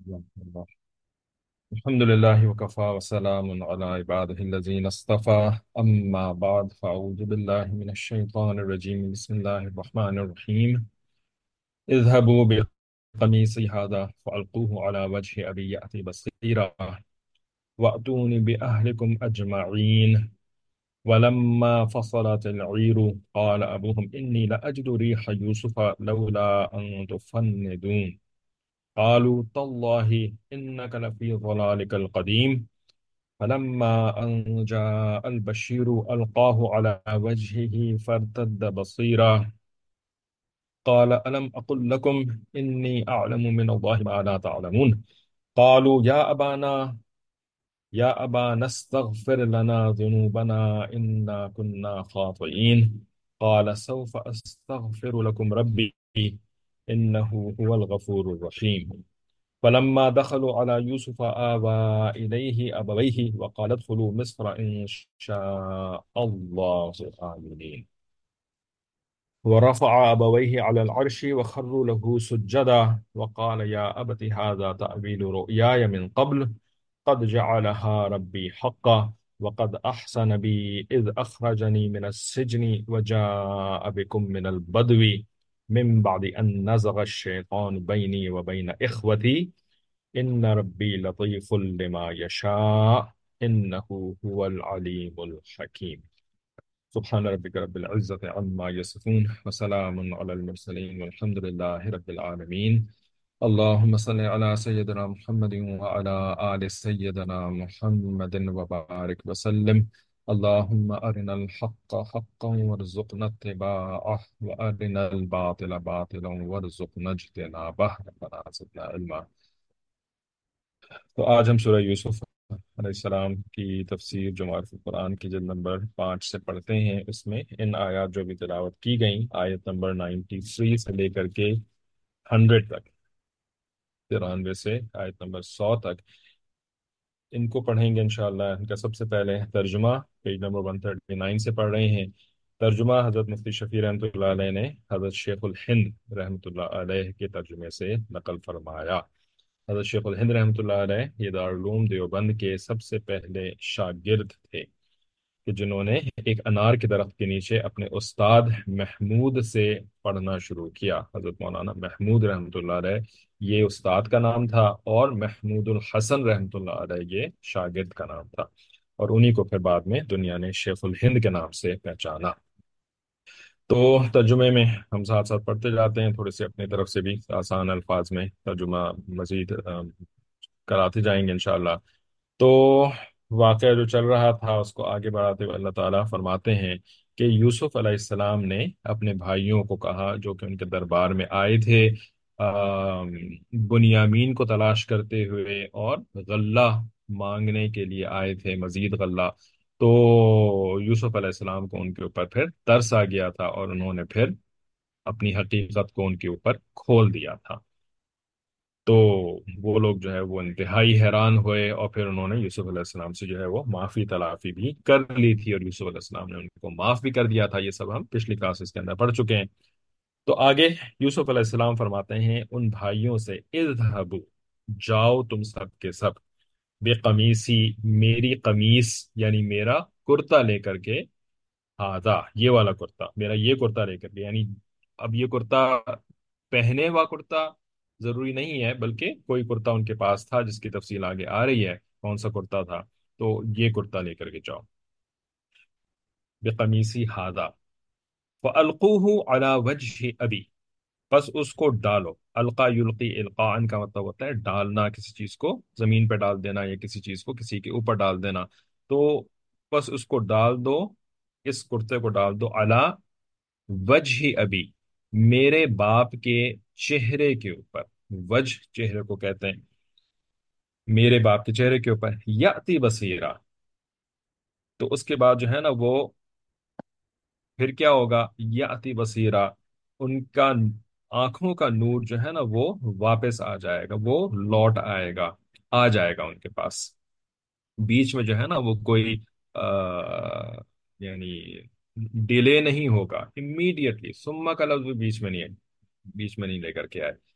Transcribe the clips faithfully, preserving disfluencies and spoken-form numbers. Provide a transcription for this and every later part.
الله. الحمد لله وكفى وسلام على عباده الذين اصطفى أما بعد فأعوذ بالله من الشيطان الرجيم بسم الله الرحمن الرحيم. اذهبوا بقميصي هذا فألقوه على وجه أبي يأتي بصيرا وأتوني بأهلكم أجمعين. ولما فصلت العير قال أبوهم إني لأجد ريح يوسف لولا أن تفندون قالوا تالله إنك لفي ضلالك القديم. فلما أن جاء البشير ألقاه على وجهه فارتد بصيرا قال ألم أقل لكم إني أعلم من الله ما لا تعلمون. قالوا يا أبانا يا أبانا استغفر لنا ذنوبنا إنا كنا خاطئين. قال سوف أستغفر لكم ربي إنه هو الغفور الرحيم. فلما دخلوا على يوسف آوى إليه أبويه وقال ادخلوا مصر إن شاء الله آمنين. ورفع أبويه على العرش وخروا له سجدا وقال يا أبت هذا تأويل رؤياي من قبل قد جعلها ربي حقا وقد أحسن بي إذ أخرجني من السجن وجاء بكم من البدو من بعد أن نزغ الشيطان بيني وبين إخوتي إن ربي لطيف لما يشاء إنه هو العليم الحكيم. سبحان ربك رب العزة عما يصفون وسلام على المرسلين والحمد لله رب العالمين. اللهم صل على سيدنا محمد وعلى آل سيدنا محمد وبارك وسلم. اللهم أرنا الحق حقا وارزقنا اتباعه وأرنا الباطل باطلا وارزقنا اجتنابه ربنا زدنا علما. تو آج ہم سورہ یوسف علیہ السلام کی تفسیر جو معرف القرآن کی جلد نمبر پانچ سے پڑھتے ہیں. اس میں ان آیات جو بھی تلاوت کی گئیں آیت نمبر نائنٹی تھری سے لے کر کے ہنڈریڈ تک، ترانوے سے آیت نمبر سو تک، ان کو پڑھیں گے انشاءاللہ. ان کا سب سے پہلے ترجمہ page number one thirty nine سے پڑھ رہے ہیں. ترجمہ حضرت مفتی شفیع رحمۃ اللہ علیہ نے حضرت شیخ الہند رحمۃ اللہ علیہ کے ترجمے سے نقل فرمایا. حضرت شیخ الہند رحمۃ اللہ علیہ یہ دارالعلوم دیوبند کے سب سے پہلے شاگرد تھے کہ جنہوں نے ایک انار کے درخت کے نیچے اپنے استاد محمود سے پڑھنا شروع کیا. حضرت مولانا محمود رحمۃ اللہ علیہ یہ استاد کا نام تھا اور محمود الحسن رحمۃ اللہ علیہ یہ شاگرد کا نام تھا، اور انہی کو پھر بعد میں دنیا نے شیخ الہند کے نام سے پہچانا. تو ترجمے میں ہم ساتھ ساتھ پڑھتے جاتے ہیں، تھوڑے سے اپنی طرف سے بھی آسان الفاظ میں ترجمہ مزید آ، کراتے جائیں گے انشاءاللہ. تو واقعہ جو چل رہا تھا اس کو آگے بڑھاتے ہوئے اللہ تعالیٰ فرماتے ہیں کہ یوسف علیہ السلام نے اپنے بھائیوں کو کہا جو کہ ان کے دربار میں آئے تھے آ، بنیامین کو تلاش کرتے ہوئے اور غلہ مانگنے کے لیے آئے تھے، مزید غلہ. تو یوسف علیہ السلام کو ان کے اوپر پھر ترس آ گیا تھا اور انہوں نے پھر اپنی حقیقت کو ان کے اوپر کھول دیا تھا. تو وہ لوگ جو ہے وہ انتہائی حیران ہوئے اور پھر انہوں نے یوسف علیہ السلام سے جو ہے وہ معافی تلافی بھی کر لی تھی، اور یوسف علیہ السلام نے ان کو معاف بھی کر دیا تھا. یہ سب ہم پچھلی کلاسز کے اندر پڑھ چکے ہیں. تو آگے یوسف علیہ السلام فرماتے ہیں ان بھائیوں سے اذهبوا، جاؤ تم سب کے سب، بے قمیصی، میری قمیص یعنی میرا کرتا لے کر کے، ہاضا یہ والا کرتا، میرا یہ کرتا لے کر کے، یعنی اب یہ کرتا پہنے ہوا کرتا ضروری نہیں ہے بلکہ کوئی کرتا ان کے پاس تھا جس کی تفصیل آگے آ رہی ہے کون سا کرتا تھا. تو یہ کرتا لے کر کے جاؤ. بقمیصی ہاضا فالقوه على وجه ابی، بس اس کو ڈالو. القا یلقی القاء کا مطلب ہوتا ہے ڈالنا کسی چیز کو، زمین پہ ڈال دینا یا کسی چیز کو کسی کے اوپر ڈال دینا. تو بس اس کو ڈال دو، اس کرتے کو ڈال دو علی وجہ ابی، میرے باپ کے چہرے کے اوپر. وجہ چہرے کو کہتے ہیں، میرے باپ کے چہرے کے اوپر. یاتی بصیرا، تو اس کے بعد جو ہے نا وہ پھر کیا ہوگا، یاتی بصیرا، ان کا آنکھوں کا نور جو ہے نا وہ واپس آ جائے گا، وہ لوٹ آئے گا، آ جائے گا ان کے پاس. بیچ میں جو ہے نا وہ کوئی آ، یعنی ڈیلے نہیں ہوگا، امیڈیٹلی. سما کا لفظ بھی بیچ میں نہیں ہے، بیچ میں نہیں لے کر کے آئے.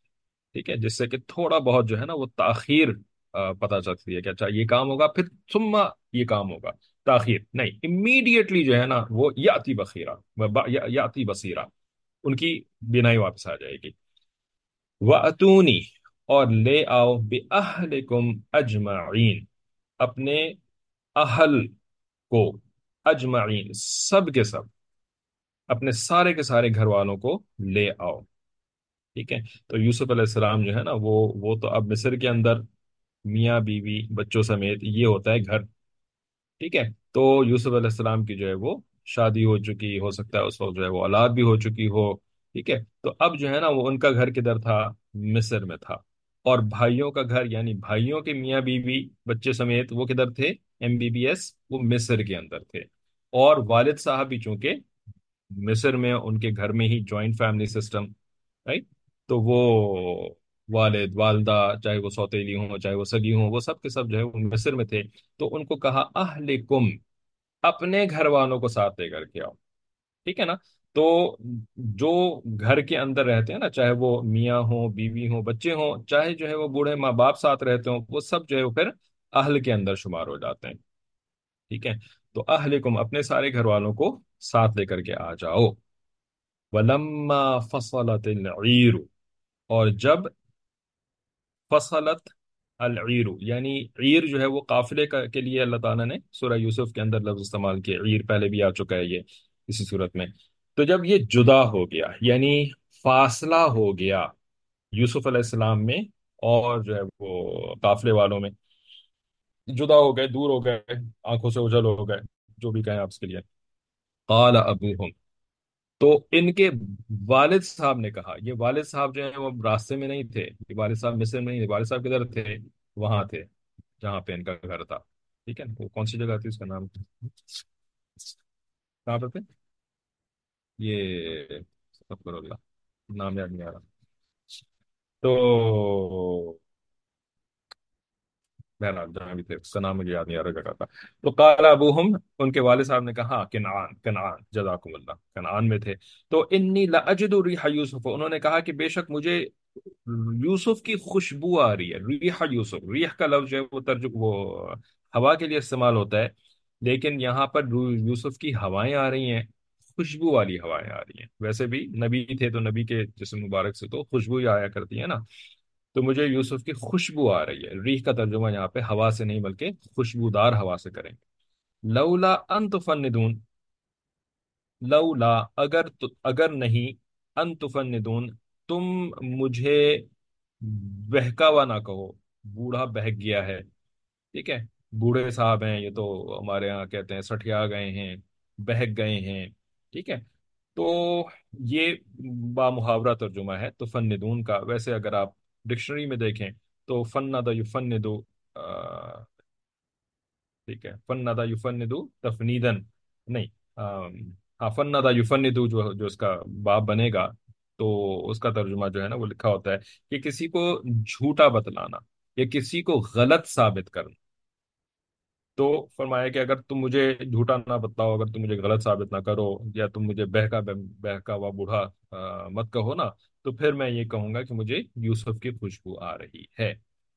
ٹھیک ہے، جس سے کہ تھوڑا بہت جو ہے نا وہ تاخیر آ، پتہ چلتی ہے کہ اچھا یہ کام ہوگا پھر ثم یہ کام ہوگا، تاخیر نہیں، امیڈیٹلی جو ہے نا وہ یاتی بخیرہ ب- یا- یاتی بصیرہ، ان کی بینائی واپس آ جائے گی۔ وَأْتُونِي، اور لے آؤ، بِأَهْلِكُمْ أَجْمَعِينَ، اپنے اہل کو، اجمعین سب کے سب، اپنے سارے کے سارے گھر والوں کو لے آؤ۔ ٹھیک ہے، تو یوسف علیہ السلام جو ہے نا وہ وہ تو اب مصر کے اندر میاں بیوی بچوں سمیت یہ ہوتا ہے گھر۔ ٹھیک ہے، تو یوسف علیہ السلام کی جو ہے وہ شادی ہو چکی، ہو سکتا ہے اس وقت جو ہے وہ اولاد بھی ہو چکی ہو۔ ٹھیک ہے، تو اب جو ہے نا وہ ان کا گھر کدھر تھا؟ مصر میں تھا۔ اور بھائیوں کا گھر یعنی بھائیوں کے میاں بیوی بچے سمیت وہ کدھر تھے؟ ایم بی بی ایس، وہ مصر کے اندر تھے۔ اور والد صاحب بھی چونکہ مصر میں، ان کے گھر میں ہی جوائنٹ فیملی سسٹم، رائٹ، تو وہ والد والدہ چاہے وہ سوتیلی ہوں چاہے وہ سگی ہوں، وہ سب کے سب جو ہے وہ مصر میں تھے۔ تو ان کو کہا اہلکم، اپنے گھر والوں کو ساتھ لے کر کے آؤ۔ ٹھیک ہے نا، تو جو گھر کے اندر رہتے ہیں نا، چاہے وہ میاں ہوں بیوی ہوں بچے ہوں، چاہے جو ہے وہ بوڑھے ماں باپ ساتھ رہتے ہوں، وہ سب جو ہے وہ پھر اہل کے اندر شمار ہو جاتے ہیں۔ ٹھیک ہے، تو اہلکم اپنے سارے گھر والوں کو ساتھ لے کر کے آ جاؤ۔ ولما فصلت العیر، اور جب فصلت العیر، یعنی عیر جو ہے وہ قافلے کا کے لیے اللہ تعالیٰ نے سورہ یوسف کے اندر لفظ استعمال کیا، عیر پہلے بھی آ چکا ہے یہ اسی صورت میں۔ تو جب یہ جدا ہو گیا یعنی فاصلہ ہو گیا یوسف علیہ السلام میں اور جو ہے وہ قافلے والوں میں، جدا ہو گئے، دور ہو گئے، آنکھوں سے اوجھل ہو گئے، جو بھی کہیں آپ اس کے لیے، قال ابوہم، تو ان کے والد صاحب نے کہا، یہ والد صاحب جو ہیں وہ راستے میں نہیں تھے، یہ والد صاحب مصر میں نہیں تھے، والد صاحب کدھر تھے؟ وہاں تھے جہاں پہ ان کا گھر تھا۔ ٹھیک ہے، وہ کون سی جگہ تھی، اس کا نام کہاں پہ تھے یہ؟ استغفر اللہ، نام یاد نہیں آ رہا۔ تو بہرحال جہاں بھی تھے، اس کا نام مجھے یاد نہیں آ رہا جگہ کا۔ تو قال ابوہم، ان کے والد صاحب نے کہا، کنعان، کنعان، جزاکم اللہ، کنعان میں تھے۔ تو انی لاجد ریح یوسف، انہوں نے کہا کہ بے شک مجھے یوسف کی خوشبو آ رہی ہے۔ ریح یوسف، ریح کا لفظ جو ہے وہ ترجم وہ ہوا کے لیے استعمال ہوتا ہے، لیکن یہاں پر یوسف کی ہوائیں آ رہی ہیں، خوشبو والی ہوائیں آ رہی ہیں۔ ویسے بھی نبی تھے تو نبی کے جسم مبارک سے تو خوشبو ہی آیا کرتی ہے نا، تو مجھے یوسف کی خوشبو آ رہی ہے۔ ریح کا ترجمہ یہاں پہ ہوا سے نہیں بلکہ خوشبودار ہوا سے کریں گے۔ لولا ان تفندون، لولا اگر تو اگر نہیں، ان تفندون، تم مجھے بہکاوا نہ کہو، بوڑھا بہک گیا ہے۔ ٹھیک ہے، بوڑھے صاحب ہیں یہ تو، ہمارے یہاں کہتے ہیں سٹھیا گئے ہیں، بہک گئے ہیں۔ ٹھیک ہے، تو یہ بامحاورہ ترجمہ ہے تو فندون کا۔ ویسے اگر آپ ڈکشنری میں دیکھیں تو فندا یفندو، آ، ٹھیک ہے، فندا یفندو تفنیدن نہیں، آم، ہاں فندا یفندو جو جو اس کا باب بنے گا تو اس کا ترجمہ جو ہے نا وہ لکھا ہوتا ہے کہ کسی کو جھوٹا بتلانا یا کسی کو غلط ثابت کرنا۔ تو فرمایا کہ اگر تم مجھے جھوٹا نہ بتلاؤ، اگر تم مجھے غلط ثابت نہ کرو، یا تم مجھے بہکا بہکا ہوا بوڑھا آ، مت کہو نا، تو پھر میں یہ کہوں گا کہ مجھے یوسف کی خوشبو آ رہی ہے۔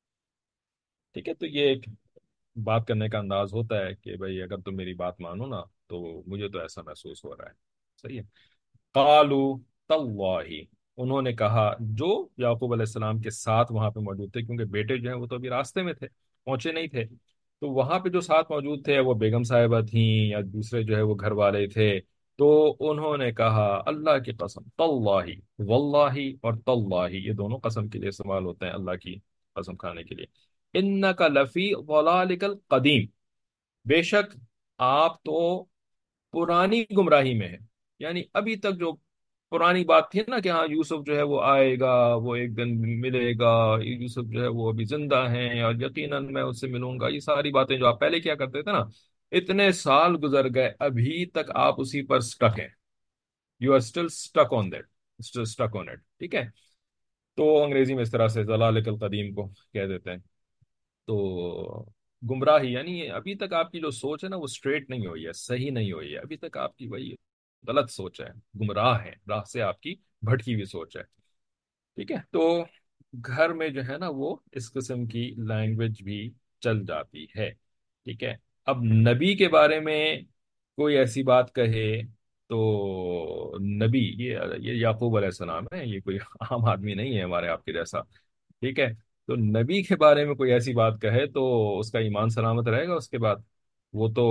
ٹھیک ہے، تو یہ ایک بات کرنے کا انداز ہوتا ہے کہ بھائی اگر تم میری بات مانو نا تو مجھے تو ایسا محسوس ہو رہا ہے۔ صحیح ہے، قالو تاللہ، انہوں نے کہا جو یعقوب علیہ السلام کے ساتھ وہاں پہ موجود تھے، کیونکہ بیٹے جو ہیں وہ تو ابھی راستے میں تھے، پہنچے نہیں تھے، تو وہاں پہ جو ساتھ موجود تھے وہ بیگم صاحبہ تھیں یا دوسرے جو ہے وہ گھر والے تھے، تو انہوں نے کہا اللہ کی قسم، تاللہ، واللہ اور تاللہ، یہ دونوں قسم کے لیے استعمال ہوتے ہیں اللہ کی قسم کھانے کے لیے، انک لفی ضلالک القدیم، بے شک آپ تو پرانی گمراہی میں ہے، یعنی ابھی تک جو پرانی بات تھی نا کہ ہاں یوسف جو ہے وہ آئے گا، وہ ایک دن ملے گا، یوسف جو ہے وہ ابھی زندہ ہیں اور یقیناً میں اس سے ملوں گا، یہ ساری باتیں جو آپ پہلے کیا کرتے تھے نا، اتنے سال گزر گئے ابھی تک آپ اسی پر سٹک ہیں، you are still stick on that, still stick on it. ٹھیک ہے، تو انگریزی میں اس طرح سے ضلالک القدیم کو کہہ دیتے ہیں۔ تو گمراہی یعنی یہ ابھی تک آپ کی جو سوچ ہے نا وہ اسٹریٹ نہیں ہوئی ہے، صحیح نہیں ہوئی ہے، ابھی تک آپ کی وہی غلط سوچ ہے، گمراہ ہے، راہ سے آپ کی بھٹکی ہوئی سوچ ہے۔ ٹھیک ہے، تو گھر میں جو ہے نا وہ اس قسم کی لینگویج بھی چل جاتی ہے، ٹھیک ہے۔ اب نبی کے بارے میں کوئی ایسی بات کہے تو نبی، یہ یہ یعقوب علیہ السلام ہے، یہ کوئی عام آدمی نہیں ہے ہمارے آپ کے جیسا، ٹھیک ہے۔ تو نبی کے بارے میں کوئی ایسی بات کہے تو اس کا ایمان سلامت رہے گا اس کے بعد؟ وہ تو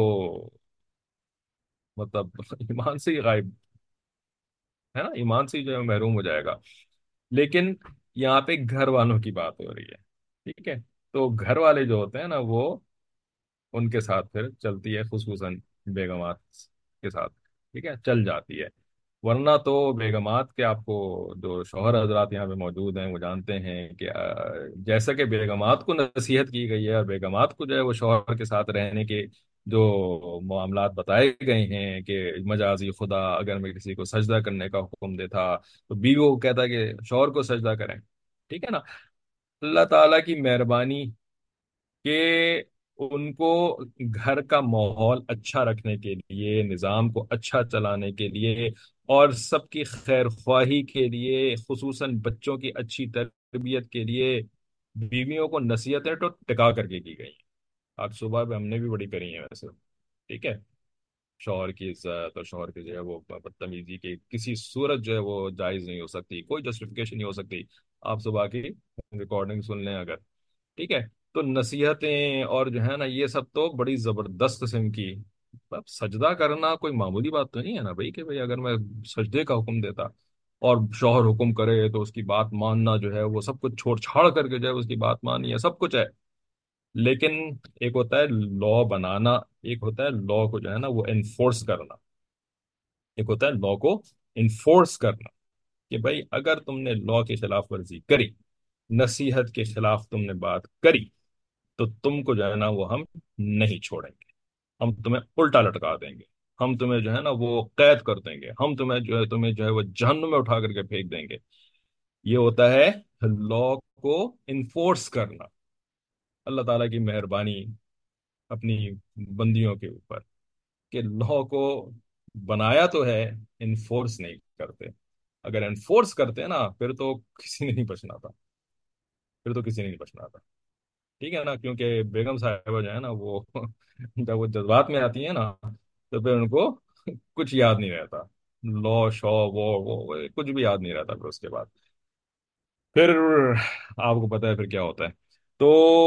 مطلب ایمان سے ہی غائب ہے نا، ایمان سے ہی جو ہے محروم ہو جائے گا۔ لیکن یہاں پہ گھر والوں کی بات ہو رہی ہے، ٹھیک ہے۔ تو گھر والے جو ہوتے ہیں نا وہ، ان کے ساتھ پھر چلتی ہے، خصوصاً بیگمات کے ساتھ، ٹھیک ہے، چل جاتی ہے۔ ورنہ تو بیگمات کے، آپ کو جو شوہر حضرات یہاں پہ موجود ہیں وہ جانتے ہیں کہ آ، جیسا کہ بیگمات کو نصیحت کی گئی ہے، اور بیگمات کو جو ہے وہ شوہر کے ساتھ رہنے کے جو معاملات بتائے گئے ہیں کہ مجازی خدا اگر میں کسی کو سجدہ کرنے کا حکم دیتا تو بیوی کو کہتا کہ شوہر کو سجدہ کریں، ٹھیک ہے نا۔ اللہ تعالیٰ کی مہربانی کہ ان کو گھر کا ماحول اچھا رکھنے کے لیے، نظام کو اچھا چلانے کے لیے، اور سب کی خیر خواہی کے لیے، خصوصاً بچوں کی اچھی تربیت کے لیے، بیویوں کو نصیحتیں تو ٹکا کر کے کی گئی ہیں۔ آج صبح پہ ہم نے بھی بڑی کری ہیں ویسے، ٹھیک ہے۔ شوہر کی عزت اور شوہر کی جو ہے وہ بدتمیزی کی کسی صورت جو ہے وہ جائز نہیں ہو سکتی، کوئی جسٹیفیکیشن نہیں ہو سکتی۔ آپ صبح کی ریکارڈنگ سن لیں اگر، ٹھیک ہے۔ تو نصیحتیں اور جو ہے نا یہ سب تو بڑی زبردست قسم کی، اب سجدہ کرنا کوئی معمولی بات تو نہیں ہے نا بھائی، کہ بھائی اگر میں سجدے کا حکم دیتا اور شوہر حکم کرے تو اس کی بات ماننا جو ہے وہ سب کچھ چھوڑ چھاڑ کر کے جو ہے اس کی بات ماننی ہے، سب کچھ ہے۔ لیکن ایک ہوتا ہے لا بنانا، ایک ہوتا ہے لا کو جو ہے نا وہ انفورس کرنا، ایک ہوتا ہے لا کو انفورس کرنا، کہ بھائی اگر تم نے لا کی خلاف ورزی کری، نصیحت کے خلاف تم نے بات کری، تو تم کو جو ہے نا وہ ہم نہیں چھوڑیں گے، ہم تمہیں الٹا لٹکا دیں گے، ہم تمہیں جو ہے نا وہ قید کر دیں گے، ہم تمہیں جو ہے تمہیں جو ہے وہ جہنم میں اٹھا کر کے پھینک دیں گے۔ یہ ہوتا ہے لا کو انفورس کرنا، اللہ تعالیٰ کی مہربانی اپنی بندیوں کے اوپر کہ لا کو بنایا تو ہے، انفورس نہیں کرتے۔ اگر انفورس کرتے نا پھر تو کسی نے نہیں بچنا تھا، پھر تو کسی نے نہیں بچنا تھا، ٹھیک ہے نا۔ کیونکہ بیگم صاحبہ جو ہے نا وہ جب وہ جذبات میں آتی ہیں نا تو پھر ان کو کچھ یاد نہیں رہتا، لو شو وہ وہ وہ کچھ بھی یاد نہیں رہتا پھر اس کے بعد، پھر آپ کو پتہ ہے پھر کیا ہوتا ہے۔ تو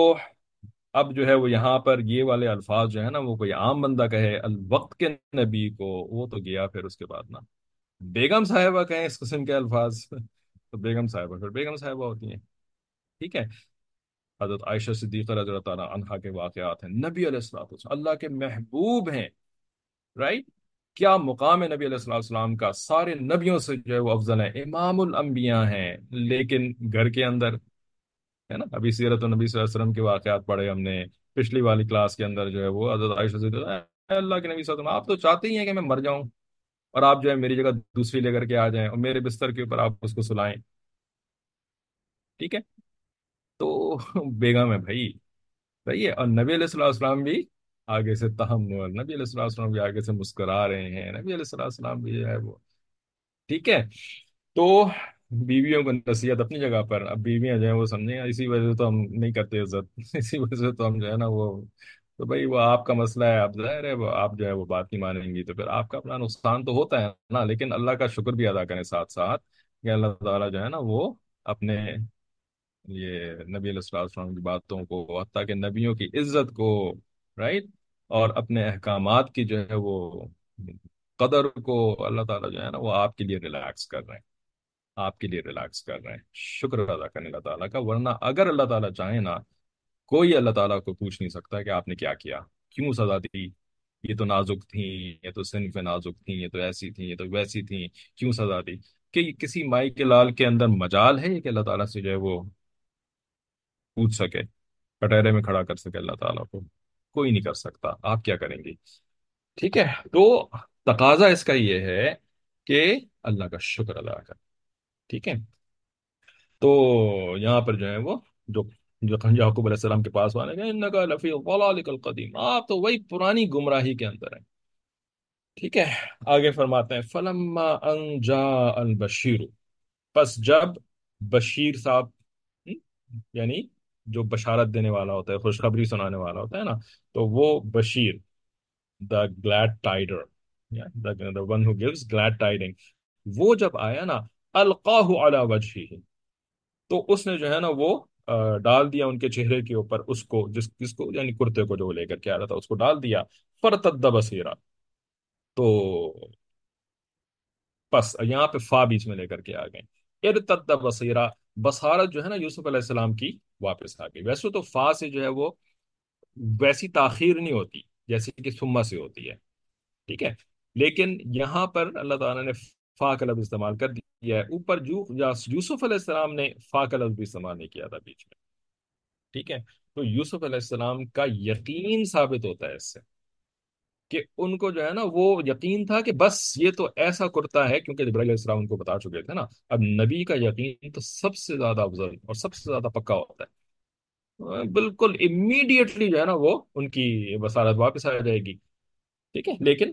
اب جو ہے وہ یہاں پر یہ والے الفاظ جو ہے نا وہ کوئی عام بندہ کہے الوقت کے نبی کو، وہ تو گیا پھر اس کے بعد نا، بیگم صاحبہ کہیں اس قسم کے الفاظ تو بیگم صاحبہ پھر بیگم صاحبہ ہوتی ہیں، ٹھیک ہے۔ حضرت عائشہ صدیقہ رضی اللہ تعالیٰ عنہا کے واقعات ہیں، نبی علیہ السلام اللہ کے محبوب ہیں، رائٹ؟ کیا مقام ہے نبی علیہ الصلوۃ والسلام کا، سارے نبیوں سے جو ہے وہ افضل ہے، امام الانبیاء ہیں، لیکن گھر کے اندر ہے نا، ابھی سیرت النبی صلی اللہ علیہ وسلم کے واقعات پڑھے ہم نے پچھلی والی کلاس کے اندر، جو ہے وہ حضرت عائشہ سے اے اللہ کے نبی صلی اللہ علیہ وسلم، آپ تو چاہتے ہی ہیں کہ میں مر جاؤں اور آپ جو ہے میری جگہ دوسری لے کر کے آ جائیں اور میرے بستر کے اوپر آپ اس کو سلائیں، ٹھیک ہے۔ تو بیگم ہے بھائی، صحیح ہے، اور نبی علیہ الصلوۃ والسلام بھی آگے سے تحمل، نبی علیہ الصلوۃ والسلام بھی آگے سے مسکرا رہے ہیں، نبی علیہ الصلوۃ والسلام بھی جو ہے وہ، ٹھیک ہے۔ تو بیویوں کو نصیحت اپنی جگہ پر، اب بیویاں جو ہیں وہ سمجھیں اسی وجہ سے تو ہم نہیں کرتے عزت اسی وجہ سے تو ہم جو ہے نا وہ، تو بھائی وہ آپ کا مسئلہ ہے، اب ظاہر ہے وہ آپ جو ہے وہ بات نہیں مانیں گی تو پھر آپ کا اپنا نقصان تو ہوتا ہے نا، لیکن اللہ کا شکر بھی ادا کریں ساتھ ساتھ کہ اللہ تعالیٰ جو ہے نا وہ اپنے یہ نبی علیہ الصلوۃ والسلام کی باتوں کو، حتیٰ کہ نبیوں کی عزت کو، رائٹ، اور اپنے احکامات کی جو ہے وہ قدر کو، اللہ تعالیٰ جو ہے نا وہ آپ کے لیے ریلیکس کر رہے ہیں، آپ کے لیے ریلیکس کر رہے ہیں، شکر ادا کریں اللہ تعالیٰ کا۔ ورنہ اگر اللہ تعالیٰ چاہے نا، کوئی اللہ تعالیٰ کو پوچھ نہیں سکتا کہ آپ نے کیا کیا، کیوں سزا دی، یہ تو نازک تھیں، یہ تو صنف نازک تھیں، یہ تو ایسی تھیں، یہ تو ویسی تھیں، کیوں سزا دی؟ کہ کسی مائی کے لال کے اندر مجال ہے کہ اللہ تعالیٰ سے جو ہے وہ پوچھ سکے، کٹہرے میں کھڑا کر سکے اللہ تعالیٰ کو؟ کوئی نہیں کر سکتا، آپ کیا کریں گی؟ ٹھیک ہے۔ تو تقاضا اس کا یہ ہے کہ اللہ کا شکر ادا کر، ٹھیک ہے۔ تو یہاں پر جو ہے وہ جو جو یعقوب علیہ السلام کے پاس والے گئے، انکا لفی ضلالک القدیم، آپ تو وہی پرانی گمراہی کے اندر ہیں، ٹھیک ہے۔ آگے فرماتے ہیں فلما ان جاء البشیر، پس جب بشیر صاحب یعنی جو بشارت دینے والا ہوتا ہے، خوشخبری سنانے والا ہوتا ہے نا، تو وہ Bashir, the glad tider, the one who gives glad tidings, وہ جب آیا نا، القاہ علی وجہہ، تو اس نے جو ہے نا وہ آ، ڈال دیا ان کے چہرے کے اوپر اس کو، جس جس کو یعنی کرتے کو جو وہ لے کر کے آ رہا تھا اس کو ڈال دیا، فرتد بصیرا، تو بس یہاں پہ فا بیچ میں لے کر کے آ گئے، ارتد بصیرا، بصارت جو ہے نا یوسف علیہ السلام کی واپس آ گئی۔ ویسے تو فا سے جو ہے وہ ویسی تاخیر نہیں ہوتی جیسے کہ ثم سے ہوتی ہے، ٹھیک ہے، لیکن یہاں پر اللہ تعالیٰ نے فا کا لفظ استعمال کر دیا ہے، اوپر جو یوسف علیہ السلام نے فا کا لفظ بھی استعمال نہیں کیا تھا بیچ میں، ٹھیک ہے، تو یوسف علیہ السلام کا یقین ثابت ہوتا ہے اس سے، کہ ان کو جو ہے نا وہ یقین تھا کہ بس یہ تو ایسا کرتا ہے، کیونکہ جبرائیل علیہ السلام ان کو بتا چکے تھے نا، اب نبی کا یقین تو سب سے زیادہ افضل اور سب سے زیادہ پکا ہوتا ہے، بالکل امیڈیٹلی جو ہے نا وہ ان کی بصارت واپس آ جائے گی، ٹھیک ہے، لیکن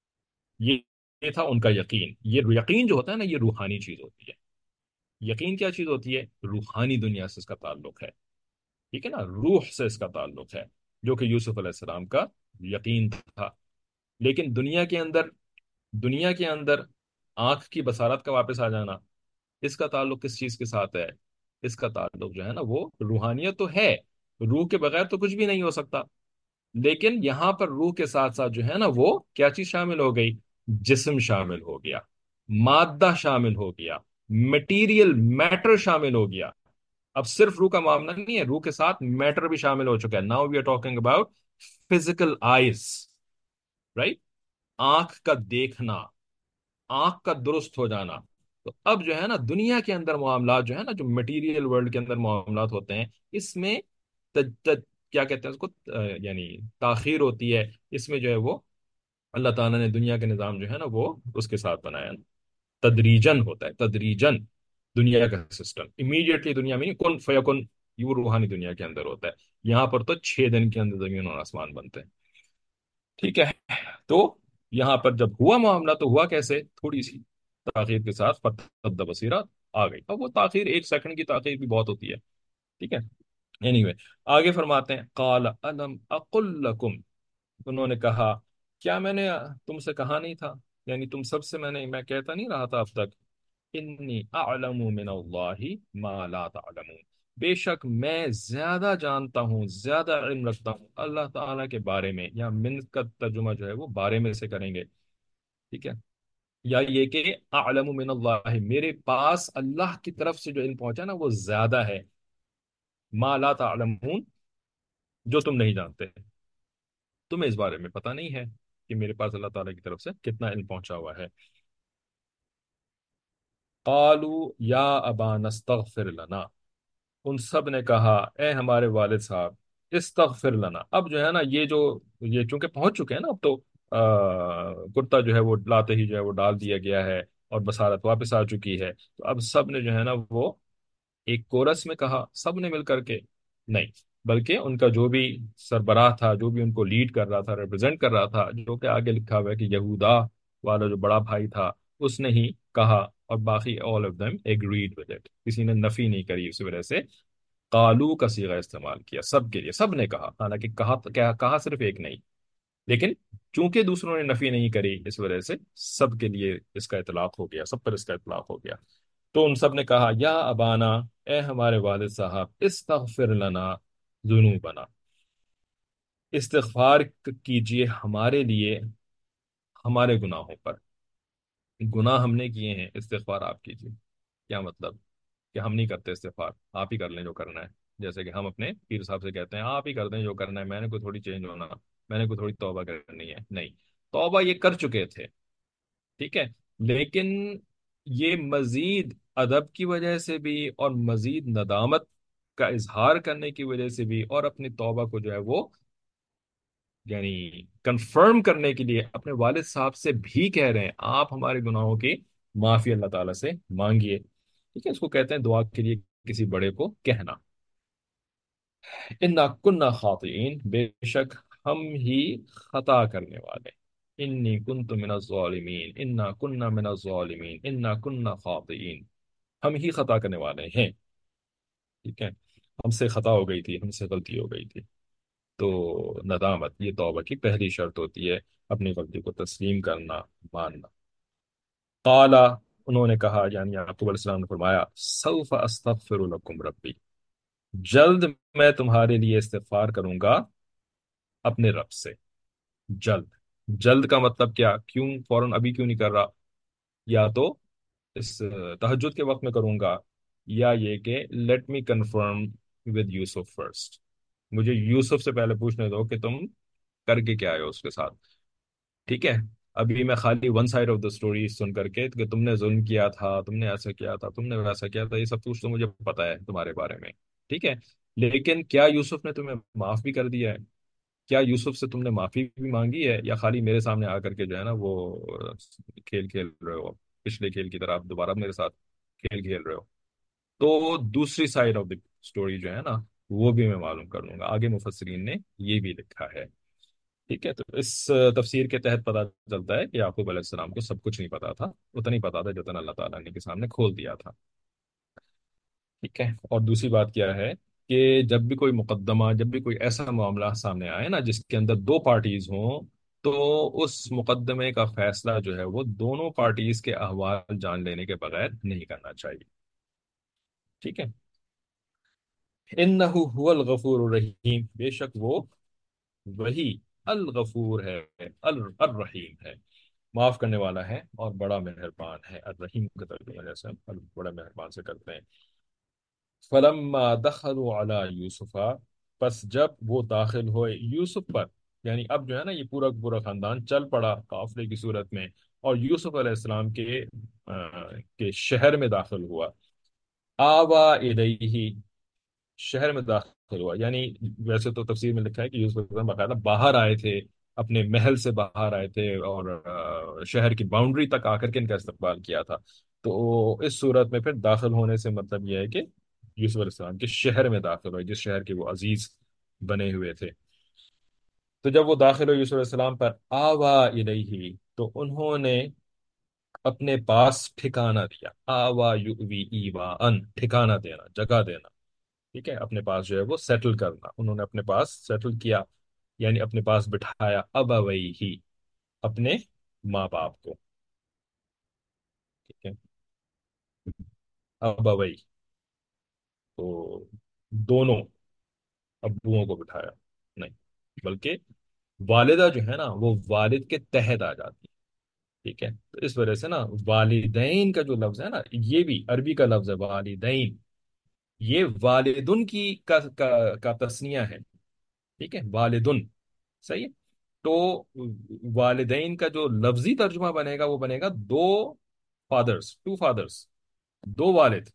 یہ یہ تھا ان کا یقین، یہ یقین جو ہوتا ہے نا یہ روحانی چیز ہوتی ہے، یقین کیا چیز ہوتی ہے؟ روحانی دنیا سے اس کا تعلق ہے، ٹھیک ہے نا، روح سے اس کا تعلق ہے، جو کہ یوسف علیہ السلام کا یقین تھا، لیکن دنیا کے اندر دنیا کے اندر آنکھ کی بصارت کا واپس آ جانا، اس کا تعلق کس چیز کے ساتھ ہے؟ اس کا تعلق جو ہے نا وہ روحانیت تو ہے، روح کے بغیر تو کچھ بھی نہیں ہو سکتا، لیکن یہاں پر روح کے ساتھ ساتھ جو ہے نا وہ کیا چیز شامل ہو گئی؟ جسم شامل ہو گیا، مادہ شامل ہو گیا، مٹیریل میٹر شامل ہو گیا، اب صرف روح کا معاملہ نہیں ہے، روح کے ساتھ میٹر بھی شامل ہو چکا ہے، now we are talking about physical eyes, right, آنکھ کا دیکھنا، آنکھ کا درست ہو جانا، تو اب جو ہے نا دنیا کے اندر معاملات جو ہے نا، جو مٹیریل ورلڈ کے اندر معاملات ہوتے ہیں، اس میں تج تج کیا کہتے ہیں اس کو، آ، یعنی تاخیر ہوتی ہے، اس میں جو ہے وہ اللہ تعالیٰ نے دنیا کے نظام جو ہے نا وہ اس کے ساتھ بنایا، تدریجن ہوتا ہے، تدریجن دنیا کا سسٹم امیڈیٹلی دنیا میں نہیں، کن فیکن، یہ وہ روحانی دنیا کے اندر ہوتا ہے، یہاں پر تو چھ دن کے اندر زمین اور آسمان بنتے ہیں، ٹھیک ہے، تو یہاں پر جب ہوا معاملہ تو ہوا کیسے؟ تھوڑی سی تاخیر کے ساتھ فتح بصیرت آ گئی، اب وہ تاخیر ایک سیکنڈ کی تاخیر بھی بہت ہوتی ہے، ٹھیک ہے، اینی anyway, آگے فرماتے ہیں، قال الم اقل لکم، انہوں نے کہا کیا میں نے تم سے کہا نہیں تھا، یعنی تم سب سے میں نے میں کہتا نہیں رہا تھا اب تک، انی اعلم من اللہ ما لا تعلمون، بے شک میں زیادہ جانتا ہوں، زیادہ علم رکھتا ہوں اللہ تعالیٰ کے بارے میں، یا من کا ترجمہ جو ہے وہ بارے میں سے کریں گے، ٹھیک ہے، یا یہ کہ اعلم من اللہ، میرے پاس اللہ کی طرف سے جو علم پہنچا نا وہ زیادہ ہے، ما لا تعلمون، جو تم نہیں جانتے، تمہیں اس بارے میں پتہ نہیں ہے کہ میرے پاس اللہ تعالیٰ کی طرف سے کتنا علم پہنچا ہوا ہے۔ قالوا یا ابانا استغفر لنا، ان سب نے کہا اے ہمارے والد صاحب، استغفر لنا، اب جو ہے نا یہ جو یہ چونکہ پہنچ چکے ہیں نا، اب تو آ، کرتا جو ہے وہ لاتے ہی جو ہے وہ ڈال دیا گیا ہے، اور بصارت واپس آ چکی ہے، تو اب سب نے جو ہے نا وہ ایک کورس میں کہا، سب نے مل کر کے نہیں، بلکہ ان کا جو بھی سربراہ تھا، جو بھی ان کو لیڈ کر رہا تھا، ریپرزینٹ کر رہا تھا، جو کہ آگے لکھا ہوا ہے کہ یہودا والا جو بڑا بھائی تھا، اس نے ہی کہا، اور باقی all of them agreed with it، کسی نے نفی نہیں کری، اسی وجہ سے قالو کا صیغہ استعمال کیا، سب کے لیے، سب نے کہا، حالانکہ کہا کیا کہا صرف ایک نہیں، لیکن چونکہ دوسروں نے نفی نہیں کری، اس وجہ سے سب کے لیے اس کا اطلاق ہو گیا، سب پر اس کا اطلاق ہو گیا، تو ان سب نے کہا یا ابانا، اے ہمارے والد صاحب، استغفر لنا ذنوبنا، استغفار کیجئے ہمارے لیے ہمارے گناہوں پر، گناہ ہم نے کیے ہیں، استغفار آپ کیجئے، کیا مطلب؟ کہ ہم نہیں کرتے استغفار، آپ ہی کر لیں جو کرنا ہے، جیسے کہ ہم اپنے پیر صاحب سے کہتے ہیں آپ ہی کر دیں جو کرنا ہے، میں نے کوئی تھوڑی چینج ہونا، میں نے کوئی تھوڑی توبہ کرنی ہے، نہیں، توبہ یہ کر چکے تھے، ٹھیک ہے، لیکن یہ مزید ادب کی وجہ سے بھی، اور مزید ندامت کا اظہار کرنے کی وجہ سے بھی، اور اپنی توبہ کو جو ہے وہ یعنی کنفرم کرنے کے لیے اپنے والد صاحب سے بھی کہہ رہے ہیں آپ ہمارے گناہوں کی معافی اللہ تعالیٰ سے مانگیے، ٹھیک ہے، اس کو کہتے ہیں دعا کے لیے کسی بڑے کو کہنا۔ انا کننا خاطئین، بے شک ہم ہی خطا کرنے والے، انی کنت من الظالمین، انا کننا من الظالمین، انا کننا خاطئین، ہم ہی خطا کرنے والے ہیں، ٹھیک ہے، ہم سے خطا ہو گئی تھی، ہم سے غلطی ہو گئی تھی. تو ندامت یہ توبہ کی پہلی شرط ہوتی ہے، اپنی غلطی کو تسلیم کرنا، ماننا. قالا، انہوں نے کہا، یعنی یعقوب علیہ السلام نے فرمایا، سوف استغفر لکم ربی، جلد میں تمہارے لیے استغفار کروں گا اپنے رب سے. جلد، جلد کا مطلب کیا، کیوں فوراً ابھی کیوں نہیں کر رہا؟ یا تو اس تہجد کے وقت میں کروں گا، یا یہ کہ let me confirm with Yusuf first, مجھے یوسف سے پہلے پوچھنے دو کہ تم کر کے کیا آئے ہو اس کے ساتھ. ٹھیک ہے، ابھی میں خالی one side of the story سن کر کے کہ تم نے ظلم کیا تھا، تم نے ایسا کیا تھا، تم نے ویسا کیا تھا، یہ سب کچھ تو مجھے پتا ہے تمہارے بارے میں. ٹھیک ہے، لیکن کیا یوسف نے تمہیں معاف بھی کر دیا ہے؟ کیا یوسف سے تم نے معافی بھی مانگی ہے، یا خالی میرے سامنے آ کر کے جو ہے نا وہ کھیل کھیل رہے ہو، پچھلے کھیل کی طرح آپ دوبارہ میرے ساتھ کھیل کھیل رہے ہو؟ تو دوسری سائڈ آف دی اسٹوری جو ہے نا وہ بھی میں معلوم کر لوں گا، آگے مفسرین نے یہ بھی لکھا ہے. ٹھیک ہے، تو اس تفسیر کے تحت پتہ چلتا ہے کہ یعقوب علیہ السلام کو سب کچھ نہیں پتا تھا، اتنا ہی پتا تھا جتنا اللہ تعالیٰ نے کے سامنے کھول دیا تھا. ٹھیک ہے، اور دوسری بات کیا ہے کہ جب بھی کوئی مقدمہ، جب بھی کوئی ایسا معاملہ سامنے آئے نا جس کے اندر دو پارٹیز ہوں، تو اس مقدمے کا فیصلہ جو ہے وہ دونوں پارٹیز کے احوال جان لینے کے بغیر نہیں کرنا چاہیے. ٹھیک ہے، انہ هو الغفور الرحیم، بے شک وہ وہی الغفور ہے، ال- الرحیم ہے، معاف کرنے والا ہے اور بڑا مہربان ہے. الرحیم کا ترجمہ جیسے ہم بڑا مہربان سے کرتے ہیں. فلما دخلوا علی یوسف، پس جب وہ داخل ہوئے یوسف پر، یعنی اب جو ہے نا یہ پورا پورا خاندان چل پڑا قافلے کی صورت میں، اور یوسف علیہ السلام کے آ، کے شہر میں داخل ہوا. آوا الیہ، شہر میں داخل ہوا، یعنی ویسے تو تفسیر میں لکھا ہے کہ یوسف علیہ السلام باقاعدہ باہر آئے تھے، اپنے محل سے باہر آئے تھے اور آ، شہر کی باؤنڈری تک آ کر کے ان کا استقبال کیا تھا. تو اس صورت میں پھر داخل ہونے سے مطلب یہ ہے کہ یوسف علیہ السلام کے شہر میں داخل ہوئے، جس شہر کے وہ عزیز بنے ہوئے تھے. تو جب وہ داخل ہوئے یوسف علیہ السلام پر، آوا الیہ، تو انہوں نے اپنے پاس ٹھکانہ دیا. آوا یؤوی ایوا ان، ٹھکانہ دینا، جگہ دینا. ٹھیک ہے، اپنے پاس جو ہے وہ سیٹل کرنا، انہوں نے اپنے پاس سیٹل کیا، یعنی اپنے پاس بٹھایا ابویہ، اپنے ماں باپ کو. ٹھیک ہے، ابوی، تو دونوں ابوؤں کو بٹھایا نہیں، بلکہ والدہ جو ہے نا وہ والد کے تحت آ جاتی ہے. ٹھیک ہے، تو اس وجہ سے نا والدین کا جو لفظ ہے نا یہ بھی عربی کا لفظ ہے والدین، یہ والدن کی کا, کا, کا تسنیہ ہے. ٹھیک ہے، والدن، صحیح ہے. تو والدین کا جو لفظی ترجمہ بنے گا وہ بنے گا دو فادرز، ٹو فادرز، دو والد.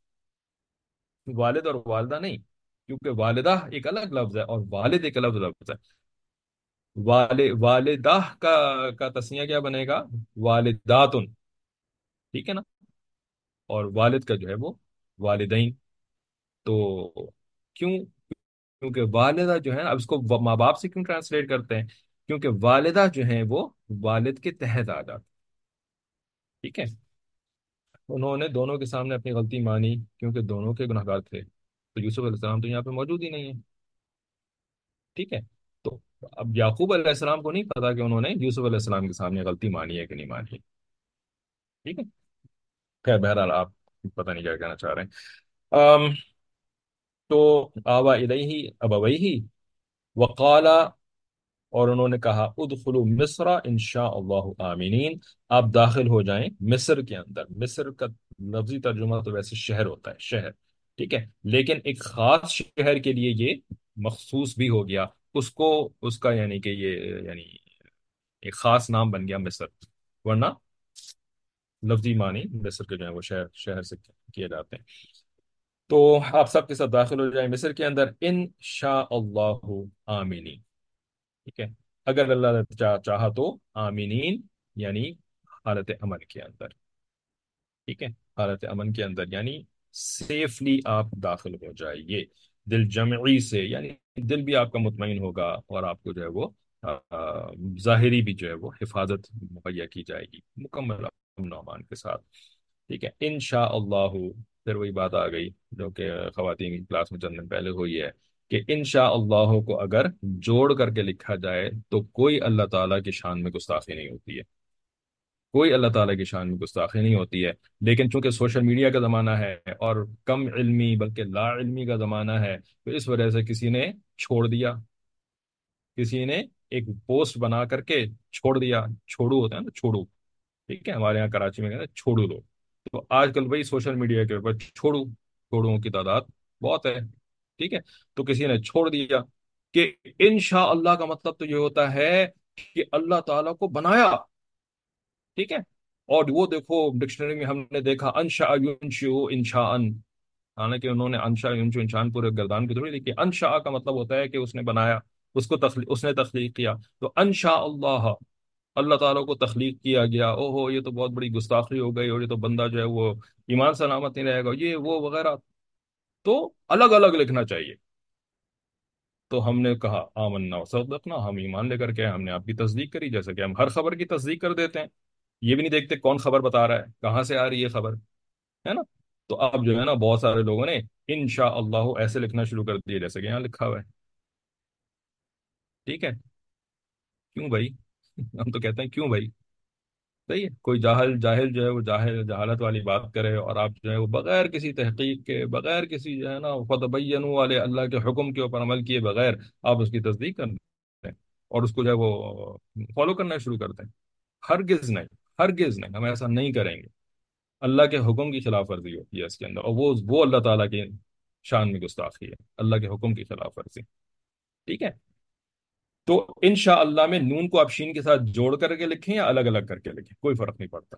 والد اور والدہ نہیں، کیونکہ والدہ ایک الگ لفظ ہے اور والد ایک الگ لفظ ہے. والد والدہ کا کا تسنیہ کیا بنے گا؟ والداتن. ٹھیک ہے نا، اور والد کا جو ہے وہ والدین. تو کیوں؟ کیونکہ والدہ جو ہے نا، اب اس کو ماں باپ سے کیوں ٹرانسلیٹ کرتے ہیں؟ کیونکہ والدہ جو ہیں وہ والد کے تحت آ جاتی. ٹھیک ہے، انہوں نے دونوں کے سامنے اپنی غلطی مانی کیونکہ دونوں کے گناہگار تھے. تو یوسف علیہ السلام تو یہاں پہ موجود ہی نہیں ہے. ٹھیک ہے، تو اب یعقوب علیہ السلام کو نہیں پتا کہ انہوں نے یوسف علیہ السلام کے سامنے غلطی مانی ہے کہ نہیں مانی ہے. ٹھیک ہے، خیر بہرحال آپ پتہ نہیں کیا کہنا چاہ رہے ہیں. ام تو آوا الیہ ابویہ وقالا، اور انہوں نے کہا، ادخلوا مصر انشاء اللہ آمینین، آپ داخل ہو جائیں مصر کے اندر. مصر کا لفظی ترجمہ تو ویسے شہر ہوتا ہے، شہر. ٹھیک ہے، لیکن ایک خاص شہر کے لیے یہ مخصوص بھی ہو گیا، اس کو اس کا یعنی کہ یہ یعنی ایک خاص نام بن گیا مصر، ورنہ لفظی معنی مصر کے جو ہے وہ شہر شہر سے کیے جاتے ہیں. تو آپ سب کے ساتھ داخل ہو جائیں مصر کے اندر ان شاء اللہ آمینین. ٹھیک ہے، اگر اللہ نے چاہ چاہا تو آمینین، یعنی حالت امن کے اندر. ٹھیک ہے، حالت امن کے اندر یعنی سیفلی آپ داخل ہو جائیے، دل جمعی سے، یعنی دل بھی آپ کا مطمئن ہوگا اور آپ کو جو ہے وہ آ، آ، ظاہری بھی جو ہے وہ حفاظت مہیا کی جائے گی مکمل امن و امان کے ساتھ. ٹھیک ہے، انشاء اللہ پھر وہی بات آ گئی جو کہ خواتین کی کلاس میں چند دن پہلے ہوئی ہے کہ انشاء اللہ کو اگر جوڑ کر کے لکھا جائے تو کوئی اللہ تعالیٰ کی شان میں گستاخی نہیں ہوتی ہے، کوئی اللہ تعالیٰ کی شان میں گستاخی نہیں ہوتی ہے۔ لیکن چونکہ سوشل میڈیا کا زمانہ ہے اور کم علمی بلکہ لا علمی کا زمانہ ہے، تو اس وجہ سے کسی نے چھوڑ دیا، کسی نے ایک پوسٹ بنا کر کے چھوڑ دیا، چھوڑو ہوتا ہے نا، چھوڑو، ٹھیک ہے، ہمارے یہاں کراچی میں کہتے ہیں چھوڑو لو۔ تو آج کل بھائی سوشل میڈیا کے اوپر چھوڑو چھوڑوں کی تعداد بہت ہے، ٹھیک ہے۔ تو کسی نے چھوڑ دیا کہ انشاء اللہ کا مطلب تو یہ ہوتا ہے کہ اللہ تعالیٰ کو بنایا، ٹھیک ہے۔ اور وہ دیکھو ڈکشنری میں ہم نے دیکھا انشاء ینشئ انشاء، حالانکہ انہوں نے انشاء ینشئ انشاء پورے گردان کی تھوڑی لکھی، انشاء کا مطلب ہوتا ہے کہ اس نے بنایا، اس کو تخلیق، اس نے تخلیق کیا، تو انشاء اللہ، اللہ تعالیٰ کو تخلیق کیا گیا، او ہو یہ تو بہت بڑی گستاخی ہو گئی، اور یہ تو بندہ جو ہے وہ ایمان سلامت نہیں رہے گا، یہ وہ وغیرہ، تو الگ الگ لکھنا چاہیے۔ تو ہم نے کہا آمنا وصدقنا، ہم ایمان لے کر کے ہم نے آپ کی تصدیق کری، جیسے کہ ہم ہر خبر کی تصدیق کر دیتے ہیں، یہ بھی نہیں دیکھتے کون خبر بتا رہا ہے، کہاں سے آ رہی ہے خبر، ہے نا۔ تو اب جو ہے نا بہت سارے لوگوں نے انشاء اللہ ایسے لکھنا شروع کر دیے جیسے کہ یہاں لکھا ہوا ہے، ٹھیک ہے۔ کیوں بھائی؟ ہم تو کہتے ہیں کیوں بھائی؟ صحیح ہے، کوئی جاہل جاہل جو ہے وہ جاہل جہالت والی بات کرے، اور آپ جو ہے وہ بغیر کسی تحقیق کے، بغیر کسی جو ہے نا فتبینوا والے اللہ کے حکم کے اوپر عمل کیے بغیر آپ اس کی تصدیق کر دیں اور اس کو جو ہے وہ فالو کرنا شروع کر دیں۔ ہرگز نہیں، ہرگز نہیں، ہم ایسا نہیں کریں گے۔ اللہ کے حکم کی خلاف ورزی ہوتی ہے اس کے اندر، اور وہ وہ اللہ تعالیٰ کی شان میں گستاخی ہے، اللہ کے حکم کی خلاف ورزی، ٹھیک ہے۔ تو انشاءاللہ میں نون کو آپ شین کے ساتھ جوڑ کر کے لکھیں یا الگ الگ کر کے لکھیں، کوئی فرق نہیں پڑتا،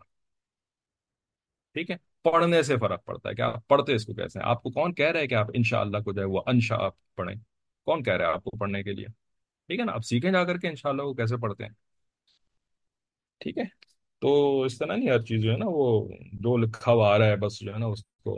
ٹھیک ہے۔ پڑھنے سے فرق پڑتا ہے کہ آپ پڑھتے اس کو کیسے ہیں، آپ کو کون کہہ رہا ہے کہ آپ انشاءاللہ کو جو ہے وہ انشاء آپ پڑھیں، کون کہہ رہا ہے آپ کو پڑھنے کے لیے؟ ٹھیک ہے نا، آپ سیکھیں جا کر کے انشاءاللہ کو کیسے پڑھتے ہیں، ٹھیک ہے۔ تو اس طرح نہیں ہر چیز جو ہے نا وہ جو لکھا ہوا آ رہا ہے بس جو ہے نا اس کو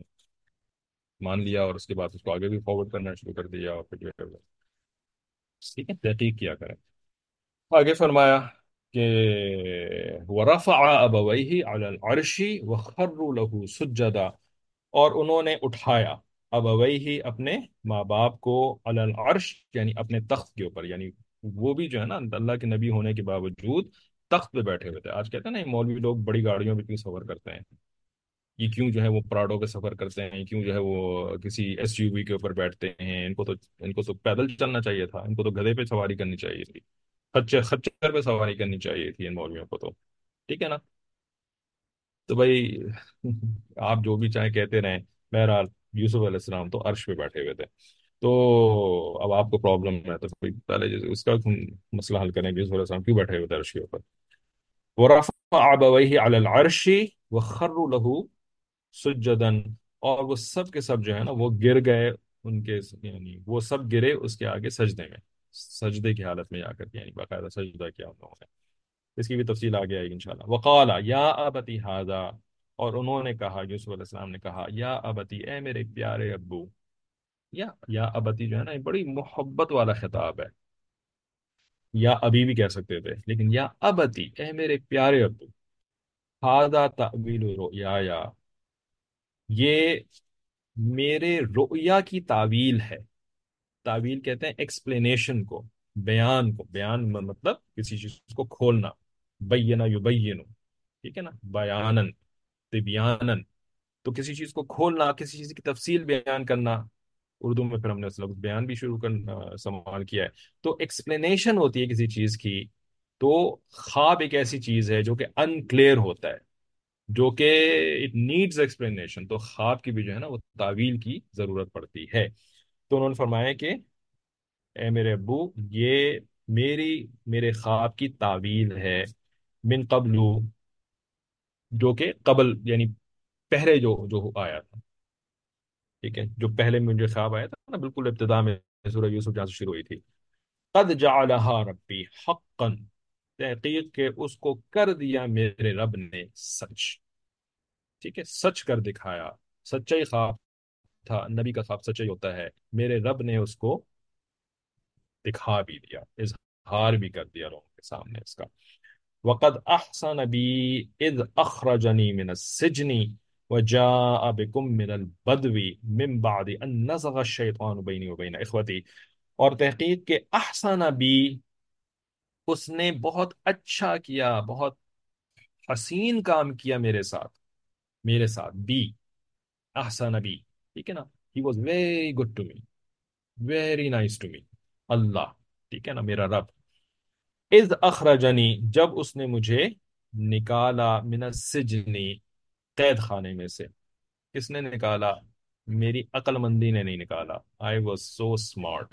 مان لیا اور اس کے بعد اس کو آگے بھی فارورڈ کرنا شروع کر دیا، اور پھر جو ہے وہ- ٹھیک ہے، تحقیق کیا کریں۔ آگے فرمایا کہ وَرَفَعَ أَبَوَيْهِ عَلَى الْعَرْشِ وَخَرُّوا لَهُ سُجَّدًا، اور انہوں نے اٹھایا ابویہ اپنے ماں باپ کو، علی العرش یعنی اپنے تخت کے اوپر، یعنی وہ بھی جو ہے نا اللہ کے نبی ہونے کے باوجود تخت پہ بیٹھے ہوئے تھے۔ آج کہتے ہیں نا یہ مولوی لوگ بڑی گاڑیوں پہ کیوں سفر کرتے ہیں، یہ کیوں جو ہے وہ پراڈو پہ سفر کرتے ہیں، کیوں جو ہے وہ کسی ایس یو وی کے اوپر بیٹھتے ہیں، ان کو تو ان کو تو پیدل چلنا چاہیے تھا، ان کو تو گدھے پہ سواری کرنی چاہیے تھی، خچر خچر پہ سواری کرنی چاہیے تھی ان مولویوں کو تو، ٹھیک ہے نا۔ تو بھائی آپ جو بھی چاہیں کہتے رہیں، بہرحال یوسف علیہ السلام تو عرش پہ بیٹھے ہوئے تھے۔ تو اب آپ کو پرابلم ہے تو کوئی پہلے جیسے اس کا مسئلہ حل کریں کہ یوسف علیہ السلام کیوں بیٹھے ہوئے تھے عرش کے اوپر۔ وَرَفَعَ أَبَوَيْهِ عَلَى الْعَرْشِ وَخَرُّوا لَهُ سجدن، اور وہ سب کے سب جو ہے نا وہ گر گئے، ان کے یعنی وہ سب گرے اس کے آگے سجدے میں، سجدے کی حالت میں آ کر کے، یعنی باقاعدہ سجدہ کیا ان لوگوں نے۔ اس کی بھی تفصیل آگے آئے گی انشاءاللہ۔ وقال یا ابتی ھذا، اور انہوں نے کہا، یوسف علیہ السلام نے کہا، یا ابتی، اے میرے پیارے ابو، یا یا ابتی جو ہے نا یہ بڑی محبت والا خطاب ہے، یا ابھی بھی کہہ سکتے تھے، لیکن یا ابتی، اے میرے پیارے ابو، ھذا تأویل رؤیا، یہ میرے رؤیا کی تعویل ہے۔ تعویل کہتے ہیں ایکسپلینیشن کو، بیان کو، بیان مطلب کسی چیز کو کھولنا، بینا یبینو، ٹھیک ہے نا، بیانن، تبیانن، تو کسی چیز کو کھولنا، کسی چیز کی تفصیل بیان کرنا، اردو میں پھر ہم نے اس لفظ بیان بھی شروع کرنا استعمال کیا ہے۔ تو ایکسپلینیشن ہوتی ہے کسی چیز کی، تو خواب ایک ایسی چیز ہے جو کہ انکلیئر ہوتا ہے، جو کہ اٹ نیڈز ایکسپلینیشن، تو خواب کی بھی جو ہے نا وہ تعویل کی ضرورت پڑتی ہے۔ تو انہوں نے فرمایا کہ اے میرے ابو، یہ میری میرے خواب کی تعویل ہے، من قبل، جو کہ قبل یعنی پہلے جو جو آیا تھا، ٹھیک ہے، جو پہلے مجھے خواب آیا تھا نا بالکل ابتدا میں سورہ یوسف جہاں سے شروع ہوئی تھی، قد جعلها ربی حقا، تحقیق کہ اس کو کر دیا میرے رب نے سچ، ٹھیک ہے، سچ کر دکھایا، سچائی خواب تھا، نبی کا خواب سچائی ہوتا ہے، میرے رب نے اس کو دکھا بھی دیا، اظہار بھی کر دیا لوگوں کے سامنے اس کا۔ وقد احسن بی اذ اخرجنی من السجن، وجاء بكم من البدو من بعد ان نزغ الشیطان بینی وبین اخوتی، اور تحقیق کے احسن بی، اس نے بہت اچھا کیا، بہت حسین کام کیا میرے ساتھ، میرے ساتھ بی، احسن بی، ٹھیک ہے نا، he was very good to me, very nice to me, اللہ، ٹھیک ہے نا، میرا رب، اذ اخرجنی، جب اس نے مجھے نکالا، من السجن، قید خانے میں سے، کس نے نکالا؟ میری عقل مندی نے نہیں نکالا، آئی واز سو اسمارٹ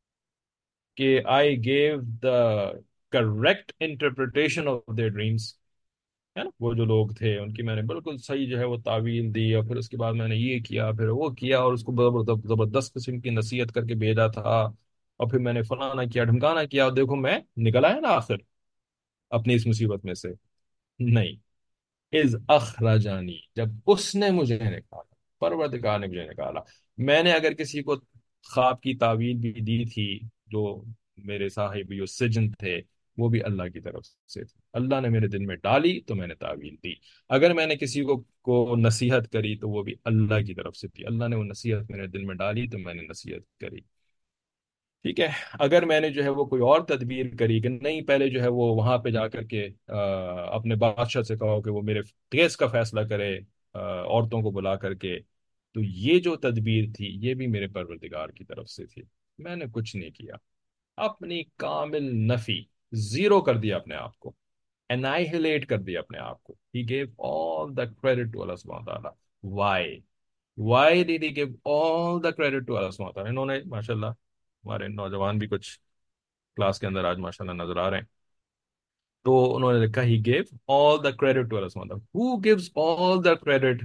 کہ I gave the correct interpretation of their dreams, ہے نا، وہ جو لوگ تھے ان کی میں نے بالکل صحیح جو ہے وہ تعویل دی، اور پھر اس کے بعد میں نے یہ کیا، پھر وہ کیا، اور اس کو زبردست زبردست قسم کی نصیحت کر کے بھیجا تھا، اور پھر میں نے فلانا کیا ڈھمکانا کیا، اور دیکھو میں نکلا ہے نا آخر اپنی اس مصیبت میں سے، نہیں، از اخرجانی، جب اس نے مجھے نکالا، پروردگار نے مجھے نکالا، میں نے اگر کسی کو خواب کی تعویل بھی دی تھی، جو میرے صاحب جو سجن تھے، وہ بھی اللہ کی طرف سے تھی، اللہ نے میرے دل میں ڈالی تو میں نے تعویل دی، اگر میں نے کسی کو کو نصیحت کری تو وہ بھی اللہ کی طرف سے تھی، اللہ نے وہ نصیحت میرے دل میں ڈالی تو میں نے نصیحت کری، ٹھیک ہے، اگر میں نے جو ہے وہ کوئی اور تدبیر کری کہ نہیں، پہلے جو ہے وہ وہاں پہ جا کر کے آ، اپنے بادشاہ سے کہو کہ وہ میرے کیس کا فیصلہ کرے، آ، عورتوں کو بلا کر کے، تو یہ جو تدبیر تھی یہ بھی میرے پروردگار کی طرف سے تھی، میں نے کچھ نہیں کیا، اپنی کامل نفی، زیرو کر دیا اپنے آپ کو، انائہلیٹ کر دیا اپنے آپ کو، he gave all the credit to اللہ سبحانہ وتعالی، why why did he gave all the credit to اللہ سبحانہ وتعالی، انہوں نے ماشاء اللہ، ہمارے نوجوان بھی کچھ کلاس کے اندر آج ماشاء اللہ نظر آ رہے ہیں، تو انہوں نے لکھا he gave all the credit to اللہ سبحانہ وتعالی، who gives all the credit?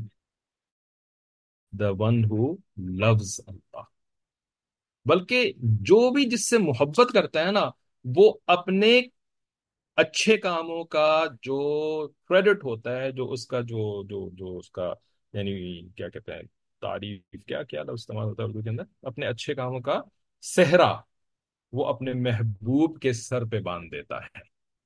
The one who loves اللہ، بلکہ جو بھی جس سے محبت کرتا ہے نا، وہ اپنے اچھے کاموں کا جو کریڈٹ ہوتا ہے، جو اس کا جو جو جو اس کا، یعنی کیا کہتے ہیں، تعریف، کیا کیا لفظ استعمال ہوتا ہے اردو کے اندر، اپنے اچھے کاموں کا صحرا وہ اپنے محبوب کے سر پہ باندھ دیتا ہے،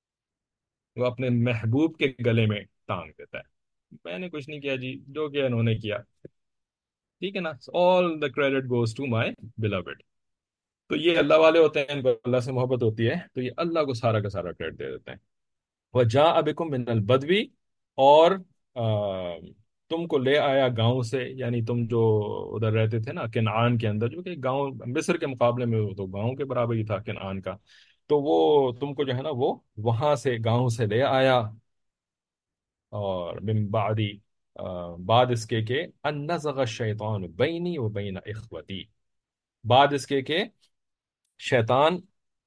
وہ اپنے محبوب کے گلے میں ٹانگ دیتا ہے، میں نے کچھ نہیں کیا جی، جو کیا انہوں نے کیا، ٹھیک ہے نا، all the credit goes to my beloved، تو یہ اللہ والے ہوتے ہیں، ان کو اللہ سے محبت ہوتی ہے، تو یہ اللہ کو سارا کا سارا کریڈٹ دے دیتے ہیں، وَجَاءَ بِكُم مِّنَ الْبَدْوِ، اور آ، تم کو لے آیا گاؤں سے، یعنی تم جو ادھر رہتے تھے نا کنعان کے اندر، جو کہ گاؤں مصر کے مقابلے میں وہ تو گاؤں کے برابر ہی تھا کنعان کا، تو وہ تم کو جو ہے نا وہ وہاں سے گاؤں سے لے آیا، اور من بعدی، آ، بعد اس کے کہ ان نزغ الشیطان بینی و بین اخوتی، بعد اس کے کہ شیطان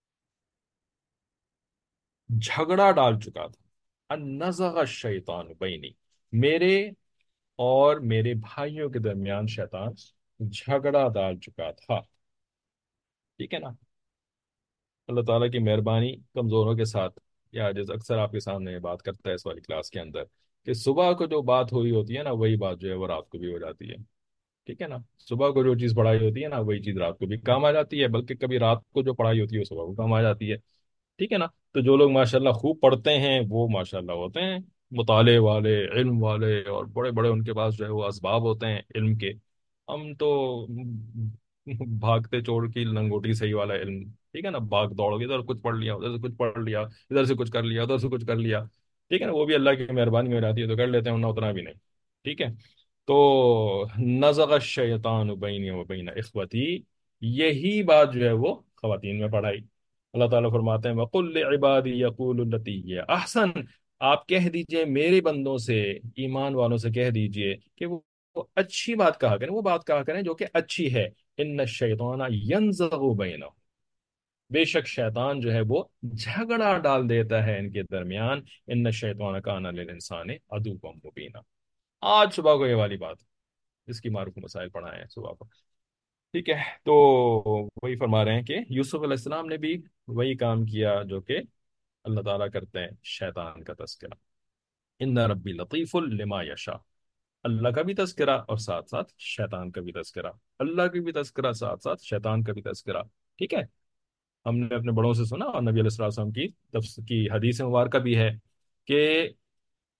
جھگڑا ڈال چکا تھا، ان نزغ الشیطان بینی، میرے اور میرے بھائیوں کے درمیان شیطان جھگڑا ڈال چکا تھا، ٹھیک ہے نا، اللہ تعالیٰ کی مہربانی کمزوروں کے ساتھ، یا جیسے اکثر آپ کے سامنے یہ بات کرتا ہے اس والی کلاس کے اندر، کہ صبح کو جو بات ہوئی ہوتی ہے نا وہی بات جو ہے وہ رات کو بھی ہو جاتی ہے، ٹھیک ہے نا، صبح کو جو چیز پڑھائی ہوتی ہے نا وہی چیز رات کو بھی کام آ جاتی ہے، بلکہ کبھی رات کو جو پڑھائی ہوتی ہے وہ صبح کو کام آ جاتی ہے، ٹھیک ہے نا، تو جو لوگ ماشاءاللہ خوب پڑھتے ہیں وہ ماشاءاللہ ہوتے ہیں مطالعے والے، علم والے، اور بڑے بڑے ان کے پاس جو ہے وہ اسباب ہوتے ہیں علم کے، ہم تو بھاگتے چوڑ کی لنگوٹی صحیح والا علم، ٹھیک ہے نا، بھاگ دوڑ کے ادھر کچھ پڑھ لیا، ادھر سے کچھ پڑھ لیا، ادھر سے کچھ کر لیا، ادھر سے کچھ کر لیا، ٹھیک ہے نا، وہ بھی اللہ کی مہربانی ہو جاتی ہے تو کر لیتے ہیں، ورنہ اتنا بھی نہیں، ٹھیک ہے، تو نزغ الشیطان بینی و بین اخوتی، یہی بات جو ہے وہ خواتین میں پڑھائی، اللہ تعالیٰ فرماتے ہیں وَقُلْ لِعِبَادِي يَقُولُ الَّتِي هِيَ أَحْسَنُ، آپ کہہ دیجئے میرے بندوں سے، ایمان والوں سے کہہ دیجئے کہ وہ وہ اچھی بات کہا کریں، وہ بات کہا کریں جو کہ اچھی ہے، ان الشیطان ینزغ بینہم، بے شک شیطان جو ہے وہ جھگڑا ڈال دیتا ہے ان کے درمیان، ان الشیطان کان للانسان عدوا مبینا، آج صبح کو یہ والی بات، اس کی معروف مسائل پڑھائے ہیں صبح کو، ٹھیک ہے، تو وہی فرما رہے ہیں کہ یوسف علیہ السلام نے بھی وہی کام کیا جو کہ اللہ تعالیٰ کرتے ہیں، شیطان کا تذکرہ، ان ربی لطیف لما یشاء، اللہ کا بھی تذکرہ اور ساتھ ساتھ شیطان کا بھی تذکرہ، اللہ کا بھی تذکرہ ساتھ ساتھ شیطان کا بھی تذکرہ، ٹھیک ہے، ہم نے اپنے بڑوں سے سنا، اور نبی علیہ السلام کی تفس کی حدیث مبارکہ بھی ہے کہ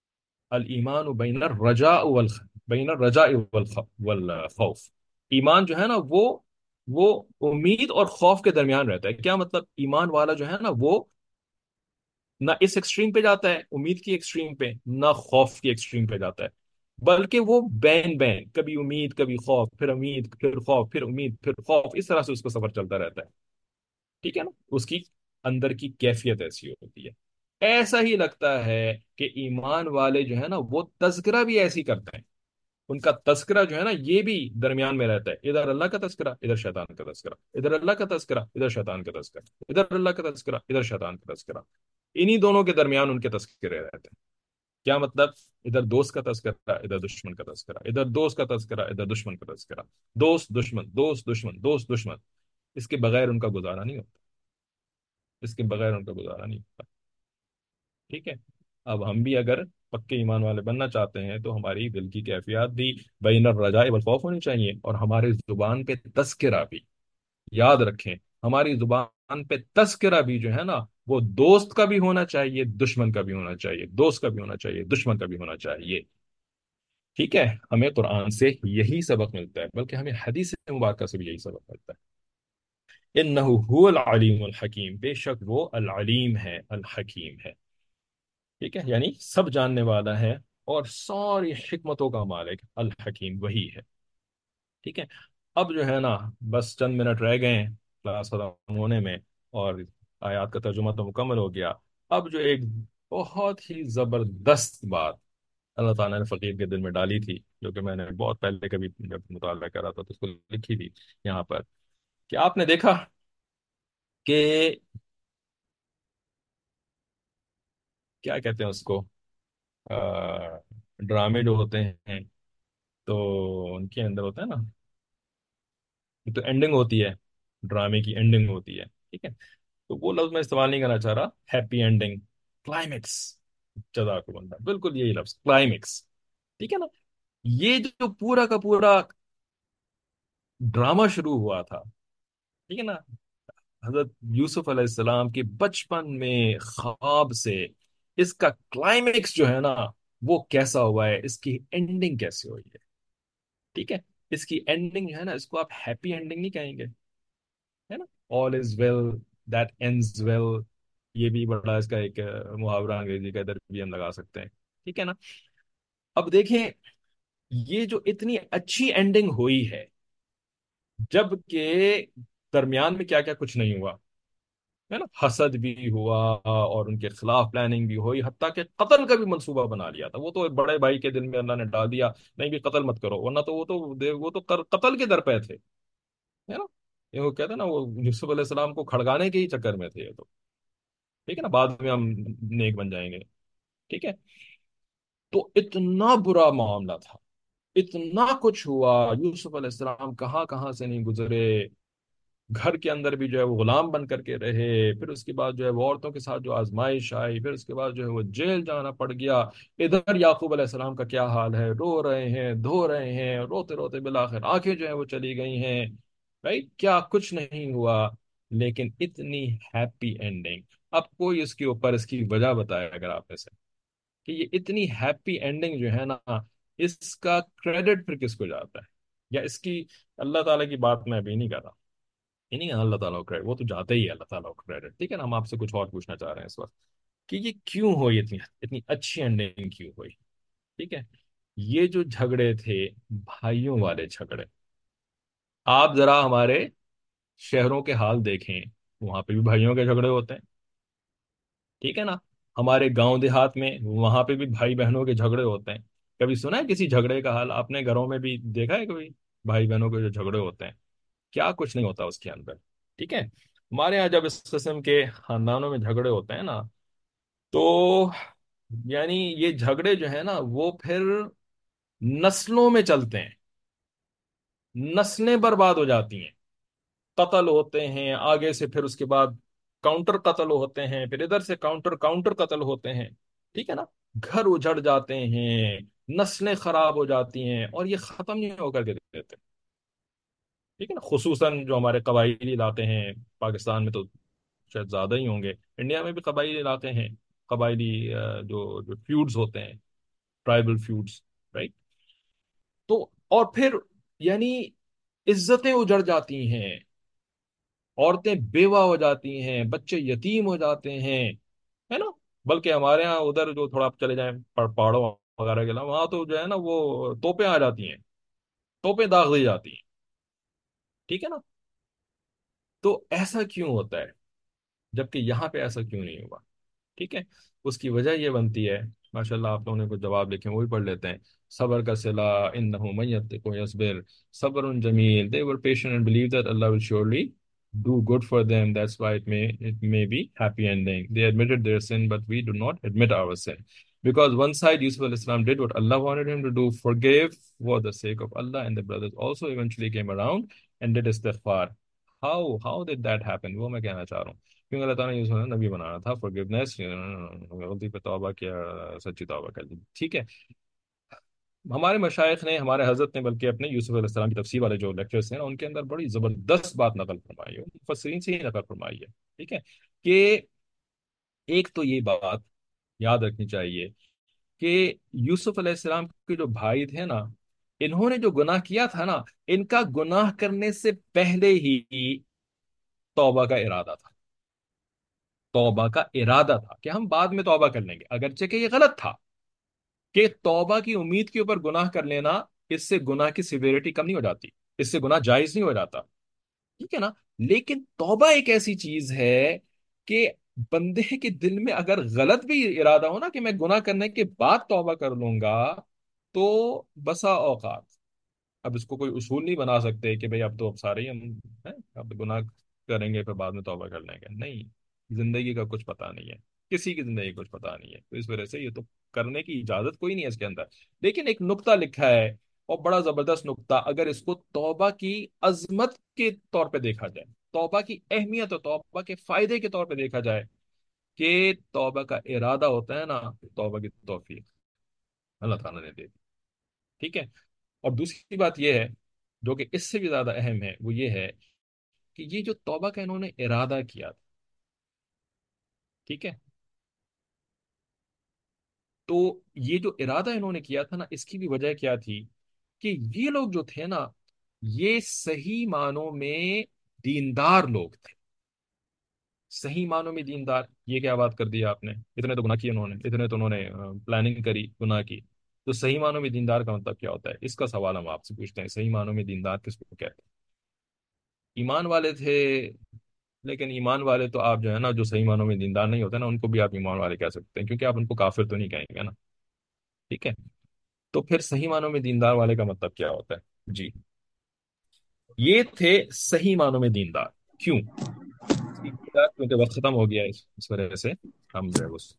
الایمان بین الرجاء والخ بین الرجاء والخ والخوف. ایمان جو ہے نا وہ وہ امید اور خوف کے درمیان رہتا ہے. کیا مطلب؟ ایمان والا جو ہے نا وہ نہ اس ایکسٹریم پہ جاتا ہے امید کی ایکسٹریم پہ، نہ خوف کی ایکسٹریم پہ جاتا ہے، بلکہ وہ بین بین، کبھی امید کبھی خوف، پھر امید پھر خوف، پھر امید پھر خوف، اس طرح سے اس کا سفر چلتا رہتا ہے. ٹھیک ہے نا؟ اس کی اندر کی کیفیت ایسی ہوتی ہے. ایسا ہی لگتا ہے کہ ایمان والے جو ہے نا وہ تذکرہ بھی ایسی کرتے ہیں. ان کا تذکرہ جو ہے نا یہ بھی درمیان میں رہتا ہے، ادھر اللہ کا تذکرہ ادھر شیطان کا تذکرہ، ادھر اللہ کا تذکرہ ادھر شیطان کا تذکرہ، ادھر اللہ کا تذکرہ ادھر شیطان کا تذکرہ. انہی دونوں کے درمیان ان کے تذکرے رہتے ہیں. کیا مطلب؟ ادھر دوست کا تذکرہ ادھر دشمن کا تذکرہ، ادھر دوست کا تذکرہ ادھر دشمن کا تذکرہ، دوست دشمن دوست دشمن دوست دشمن. اس کے بغیر ان کا گزارا نہیں ہوتا، اس کے بغیر ان کا گزارا نہیں ہوتا. ٹھیک ہے؟ اب ہم بھی اگر پکے ایمان والے بننا چاہتے ہیں تو ہماری دل کی کیفیات بھی بین الرجاء والخوف ہونی چاہیے، اور ہماری زبان پہ تذکرہ بھی. یاد رکھیں، ہماری زبان پہ تذکرہ بھی جو ہے نا وہ دوست کا بھی ہونا چاہیے، دشمن کا بھی ہونا چاہیے، دوست کا بھی ہونا چاہیے، دشمن کا بھی ہونا چاہیے. ٹھیک ہے؟ ہمیں قرآن سے یہی سبق ملتا ہے، بلکہ ہمیں حدیث مبارکہ سے بھی یہی سبق ملتا ہے. انہ هو العلیم الحکیم، بے شک وہ العلیم ہے، الحکیم ہے. ٹھیک ہے؟ یعنی سب جاننے والا ہے اور ساری حکمتوں کا مالک الحکیم وہی ہے. ٹھیک ہے؟ اب جو ہے نا بس چند منٹ رہ گئے ہیں کلاس ختم ہونے میں، اور آیات کا ترجمہ تو مکمل ہو گیا. اب جو ایک بہت ہی زبردست بات اللہ تعالیٰ نے فقیر کے دل میں ڈالی تھی، جو کہ میں نے بہت پہلے کبھی جب مطالعہ کرا تھا تو اس کو لکھی تھی یہاں پر، کہ آپ نے دیکھا کہ کیا کہتے ہیں اس کو، آ، ڈرامے جو ہوتے ہیں تو ان کے اندر ہوتا ہے نا، تو اینڈنگ ہوتی ہے، ڈرامے کی اینڈنگ ہوتی ہے. ٹھیک ہے؟ تو وہ لفظ میں استعمال نہیں کرنا چاہ رہا، ہیپی اینڈنگ، کلائمیکس. جزاک اللہ، بالکل یہی لفظ کلائمیکس. ٹھیک ہے نا؟ یہ جو پورا کا پورا ڈرامہ شروع ہوا تھا، ٹھیک ہے نا، حضرت یوسف علیہ السلام کے بچپن میں خواب سے، اس کا کلائمیکس جو ہے نا وہ کیسا ہوا ہے، اس کی اینڈنگ کیسے ہوئی ہے. ٹھیک ہے؟ اس کی اینڈنگ جو ہے نا اس کو آپ ہیپی اینڈنگ نہیں کہیں گے، ہے نا. All is well that ends well, یہ بھی بڑا اس کا ایک uh, محاورہ انگریزی کا ادھر بھی ہم لگا سکتے ہیں. ٹھیک ہے نا؟ اب دیکھیں، یہ جو اتنی اچھی اینڈنگ ہوئی ہے، جب کہ درمیان میں کیا کیا کچھ نہیں ہوا، ہے نا. حسد بھی ہوا اور ان کے خلاف پلاننگ بھی ہوئی، حتیٰ کہ قتل کا بھی منصوبہ بنا لیا تھا. وہ تو ایک بڑے بھائی کے دل میں اللہ نے ڈال دیا، نہیں بھی قتل مت کرو، ورنہ تو وہ تو وہ تو قتل کے در پہ تھے، ہے نا. یہ وہ کہتے ہیں نا، وہ یوسف علیہ السلام کو کھڑگانے کے ہی چکر میں تھے یہ تو. ٹھیک ہے نا؟ بعد میں ہم نیک بن جائیں گے. ٹھیک ہے؟ تو اتنا برا معاملہ تھا، اتنا کچھ ہوا، یوسف علیہ السلام کہاں کہاں سے نہیں گزرے، گھر کے اندر بھی جو ہے وہ غلام بن کر کے رہے، پھر اس کے بعد جو ہے وہ عورتوں کے ساتھ جو آزمائش آئی، پھر اس کے بعد جو ہے وہ جیل جانا پڑ گیا. ادھر یعقوب علیہ السلام کا کیا حال ہے، رو رہے ہیں دھو رہے ہیں، روتے روتے بالآخر آنکھیں جو ہے وہ چلی گئی ہیں. بھائی کیا کچھ نہیں ہوا، لیکن اتنی ہیپی اینڈنگ. اب کوئی اس کے اوپر اس کی وجہ بتائے اگر آپ میں سے، کہ یہ اتنی ہیپی اینڈنگ جو ہے نا اس کا کریڈٹ پھر کس کو جاتا ہے، یا اس کی، اللہ تعالیٰ کی بات میں ابھی نہیں کر رہا، یہ نہیں ہے اللہ تعالیٰ کو کریڈٹ، وہ تو جاتا ہی ہے اللہ تعالیٰ کو کریڈٹ. ٹھیک ہے نا؟ ہم آپ سے کچھ اور پوچھنا چاہ رہے ہیں اس وقت، کہ یہ کیوں ہوئی، اتنی اتنی اچھی اینڈنگ کیوں ہوئی. ٹھیک ہے؟ یہ جو جھگڑے تھے بھائیوں والے جھگڑے، آپ ذرا ہمارے شہروں کے حال دیکھیں، وہاں پہ بھی بھائیوں کے جھگڑے ہوتے ہیں. ٹھیک ہے نا؟ ہمارے گاؤں دیہات میں وہاں پہ بھی بھائی بہنوں کے جھگڑے ہوتے ہیں. کبھی سنا ہے کسی جھگڑے کا حال؟ آپ نے گھروں میں بھی دیکھا ہے کبھی بھائی بہنوں کے جو جھگڑے ہوتے ہیں؟ کیا کچھ نہیں ہوتا اس کے اندر. ٹھیک ہے؟ ہمارے یہاں جب اس قسم کے خاندانوں میں جھگڑے ہوتے ہیں نا، تو یعنی یہ جھگڑے جو ہے نا وہ پھر نسلوں میں چلتے ہیں، نسلیں برباد ہو جاتی ہیں، قتل ہوتے ہیں آگے سے، پھر اس کے بعد کاؤنٹر قتل ہوتے ہیں، پھر ادھر سے کاؤنٹر کاؤنٹر قتل ہوتے ہیں. ٹھیک ہے نا؟ گھر اجڑ جاتے ہیں، نسلیں خراب ہو جاتی ہیں، اور یہ ختم نہیں ہو کر کے دیتے. ٹھیک ہے نا؟ خصوصاً جو ہمارے قبائلی علاقے ہیں، پاکستان میں تو شاید زیادہ ہی ہوں گے، انڈیا میں بھی قبائلی علاقے ہیں، قبائلی آ، جو جو فیوڈز ہوتے ہیں، ٹرائبل فیوڈز، رائٹ. تو اور پھر یعنی عزتیں اجڑ جاتی ہیں، عورتیں بیوہ ہو جاتی ہیں، بچے یتیم ہو جاتے ہیں، ہے نا. بلکہ ہمارے ہاں ادھر جو تھوڑا آپ چلے جائیں پہ- پہاڑوں وغیرہ کے علاوہ، وہاں تو جو ہے نا وہ توپیں آ جاتی ہیں، توپیں داغ دی جاتی ہیں. ٹھیک ہے نا. تو ایسا کیوں ہوتا ہے جبکہ یہاں پہ ایسا کیوں نہیں ہوا؟ ٹھیک ہے. اس کی وجہ یہ بنتی ہے، ماشاء اللہ آپ لوگوں نے کچھ جواب لکھے ہیں وہ بھی پڑھ لیتے ہیں. صبر کا صلہ انہ من یتق یصبر صبر جمیل. They were patient and believed that Allah will surely do good for them. That's why it may it may be happy ending. They admitted their sin, but we do not admit our sin. Because one side, Yusuf al-Islam did what Allah wanted him to do, forgave for the sake of Allah, and the brothers also eventually came around and did istighfar. How how did that happen? وہ میں کہنا چاہ رہا ہوں. کیونکہ اللہ تعالیٰ نے یوسف نے نبی بنانا تھا. forgiveness غلطی پہ توبہ کیا، سچی توبہ کر لی. ٹھیک ہے. ہمارے مشائخ نے، ہمارے حضرت نے بلکہ اپنے یوسف علیہ السلام کی تفسیر والے جو لیکچرز ہیں نا، ان کے اندر بڑی زبردست بات نقل فرمائی ہے، مفسرین سے ہی نقل فرمائی ہے. ٹھیک ہے. کہ ایک تو یہ بات یاد رکھنی چاہیے کہ یوسف علیہ السلام کے جو بھائی تھے نا، انہوں نے جو گناہ کیا تھا نا، ان کا گناہ کرنے سے پہلے ہی توبہ کا ارادہ تھا. توبہ کا ارادہ تھا کہ ہم بعد میں توبہ کر لیں گے، اگرچہ کہ یہ غلط تھا کہ توبہ کی امید کے اوپر گناہ کر لینا، اس سے گناہ کی سیویرٹی کم نہیں ہو جاتی، اس سے گناہ جائز نہیں ہو جاتا. ٹھیک ہے نا. لیکن توبہ ایک ایسی چیز ہے کہ بندے کے دل میں اگر غلط بھی ارادہ ہو نا کہ میں گناہ کرنے کے بعد توبہ کر لوں گا، تو بسا اوقات، اب اس کو کوئی اصول نہیں بنا سکتے کہ بھئی اب تو اب سارے ہی ہم ہیں اب گناہ کریں گے پھر بعد میں توبہ کر لیں گے. نہیں، زندگی کا کچھ پتہ نہیں ہے، کسی کی زندگی کا کچھ پتہ نہیں ہے. تو اس وجہ سے یہ تو کرنے کی اجازت کوئی نہیں ہے اس کے اندر. لیکن ایک نقطہ لکھا ہے، اور بڑا زبردست نقطہ، اگر اس کو توبہ کی عظمت کے طور پہ دیکھا جائے، توبہ کی اہمیت اور توبہ کے فائدے کے طور پہ دیکھا جائے، کہ توبہ کا ارادہ ہوتا ہے نا، توبہ کی توفیق اللہ تعالیٰ نے دے دی. ٹھیک ہے. اور دوسری بات یہ ہے جو کہ اس سے بھی زیادہ اہم ہے، وہ یہ ہے کہ یہ جو توبہ کا انہوں نے ارادہ کیا تھا، ٹھیک ہے، تو یہ جو ارادہ انہوں نے کیا تھا نا، اس کی بھی وجہ کیا تھی کہ یہ لوگ جو تھے نا، یہ صحیح معنوں میں دیندار لوگ تھے. صحیح معنوں میں دیندار، یہ کیا بات کر دی آپ نے؟ اتنے تو گناہ کیے انہوں نے، اتنے تو انہوں نے پلاننگ کری گناہ کی. تو صحیح معنوں میں دیندار کا مطلب کیا ہوتا ہے؟ اس کا سوال ہم آپ سے پوچھتے ہیں. صحیح معنوں میں دیندار کس کو کہتے ہیں؟ ایمان والے تھے. لیکن ایمان والے تو آپ جو ہے نا، جو صحیح معنوں میں دیندار نہیں ہوتے نا، ان کو بھی آپ ایمان والے کہہ سکتے ہیں، کیونکہ آپ ان کو کافر تو نہیں کہیں گے نا. ٹھیک ہے. تو پھر صحیح معنوں میں دیندار والے کا مطلب کیا ہوتا ہے؟ جی، یہ تھے صحیح معنوں میں دیندار. کیوں؟ کیونکہ وقت ختم ہو گیا ہے، اس اس وجہ سے ہم جو ہے وہ،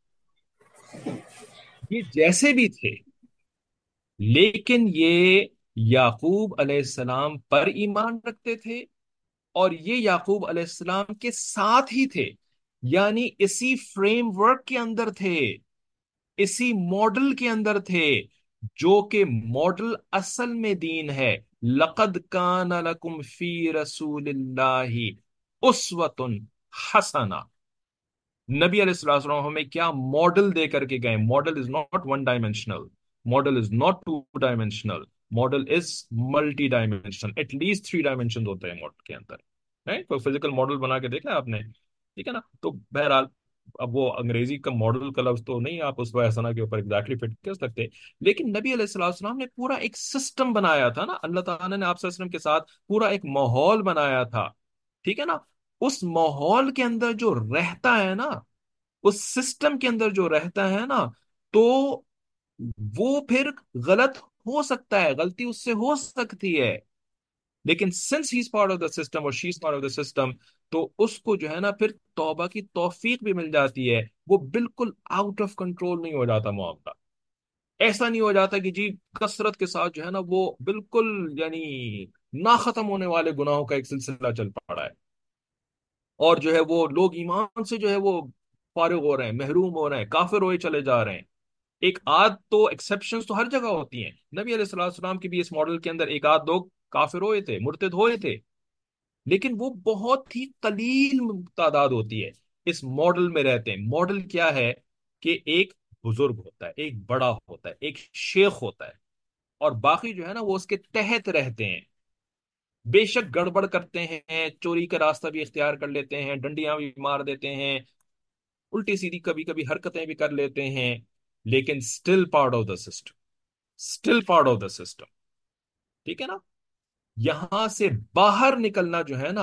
یہ جیسے بھی تھے لیکن یہ یعقوب علیہ السلام پر ایمان رکھتے تھے، اور یہ یعقوب علیہ السلام کے ساتھ ہی تھے، یعنی اسی فریم ورک کے اندر تھے، اسی ماڈل کے اندر تھے، جو کہ ماڈل اصل میں دین ہے. لقد کان لکم فی رسول اللہ اسوۃ حسنہ. نبی علیہ الصلوۃ والسلام ہمیں کیا ماڈل دے کر کے گئے؟ Model is not one dimensional, model is not two dimensional, model is multi dimensional. At least three dimension ہوتے ہیں ماڈل کے اندر. کوئی فزیکل ماڈل بنا کے دیکھا آپ نے؟ ٹھیک ہے نا. تو بہرحال اب وہ انگریزی کا ماڈل کا لفظ تو نہیں آپ اس کو ایسا کے اوپر ایگزیکٹلی فٹ کر سکتے، لیکن نبی علیہ الصلوۃ والسلام نے پورا ایک سسٹم بنایا تھا نا. اللہ تعالیٰ نے آپ صلی اللہ علیہ وسلم کے ساتھ پورا ایک ماحول بنایا تھا. ٹھیک ہے نا. اس ماحول کے اندر جو رہتا ہے نا، اس سسٹم کے اندر جو رہتا ہے نا، تو وہ پھر غلط ہو سکتا ہے، غلطی اس سے ہو سکتی ہے، لیکن since he is part of the system اور she is part of the system, تو اس کو جو ہے نا پھر توبہ کی توفیق بھی مل جاتی ہے. وہ بالکل آؤٹ آف کنٹرول نہیں ہو جاتا معاملہ. ایسا نہیں ہو جاتا کہ جی کثرت کے ساتھ جو ہے نا وہ بالکل یعنی نہ ختم ہونے والے گناہوں کا ایک سلسلہ چل پڑا ہے، اور جو ہے وہ لوگ ایمان سے جو ہے وہ فارغ ہو رہے ہیں، محروم ہو رہے ہیں، کافر ہوئے چلے جا رہے ہیں. ایک آدھ تو ایکسیپشنز تو ہر جگہ ہوتی ہیں. نبی علیہ الصلوۃ والسلام کی بھی اس ماڈل کے اندر ایک آدھ لوگ کافر ہوئے تھے، مرتد ہوئے تھے، لیکن وہ بہت ہی قلیل تعداد ہوتی ہے اس ماڈل میں رہتے ہیں. ماڈل کیا ہے؟ کہ ایک بزرگ ہوتا ہے، ایک بڑا ہوتا ہے، ایک شیخ ہوتا ہے، اور باقی جو ہے نا وہ اس کے تحت رہتے ہیں، بے شک گڑبڑ کرتے ہیں، چوری کا راستہ بھی اختیار کر لیتے ہیں، ڈنڈیاں بھی مار دیتے ہیں، الٹی سیدھی کبھی کبھی حرکتیں بھی کر لیتے ہیں، لیکن still part of the system, still part of the system, ٹھیک ہے نا؟ یہاں سے باہر نکلنا جو ہے نا،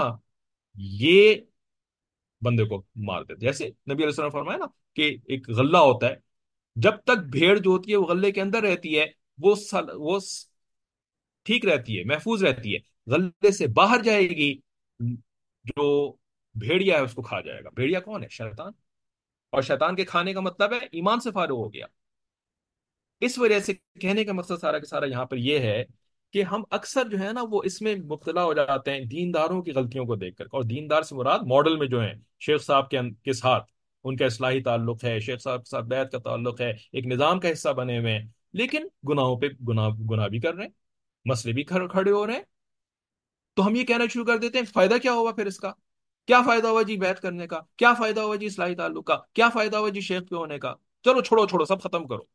یہ بندے کو مار دیتے، جیسے نبی علیہ السلام نے فرمایا نا کہ ایک غلہ ہوتا ہے، جب تک بھیڑ جو ہوتی ہے وہ غلے کے اندر رہتی ہے، وہ سل وہ س- ٹھیک رہتی ہے، محفوظ رہتی ہے، غلے سے باہر جائے گی، جو بھیڑیا ہے اس کو کھا جائے گا۔ بھیڑیا کون ہے؟ شیطان، اور شیطان کے کھانے کا مطلب ہے ایمان سے فارغ ہو گیا۔ اس وجہ سے کہنے کا مقصد سارا کا سارا یہاں پر یہ ہے کہ ہم اکثر جو ہے نا وہ اس میں مبتلا ہو جاتے ہیں دینداروں کی غلطیوں کو دیکھ کر، اور دیندار سے مراد ماڈل میں جو ہیں شیخ صاحب کے کے ساتھ ان کا اصلاحی تعلق ہے، شیخ صاحب کے ساتھ بیعت کا تعلق ہے، ایک نظام کا حصہ بنے ہوئے ہیں، لیکن گناہوں پہ گناہ گناہ بھی کر رہے ہیں، مسئلے بھی کھڑ- کھڑے ہو رہے ہیں۔ تو ہم یہ کہنا شروع کر دیتے ہیں فائدہ کیا ہوا پھر اس کا؟ کیا فائدہ ہوا جی بیعت کرنے کا؟ کیا فائدہ ہوا جی اصلاحی تعلق کا؟ کیا فائدہ ہوا جی شیخ پہ ہونے کا؟ چلو چھوڑو چھوڑو سب ختم کرو،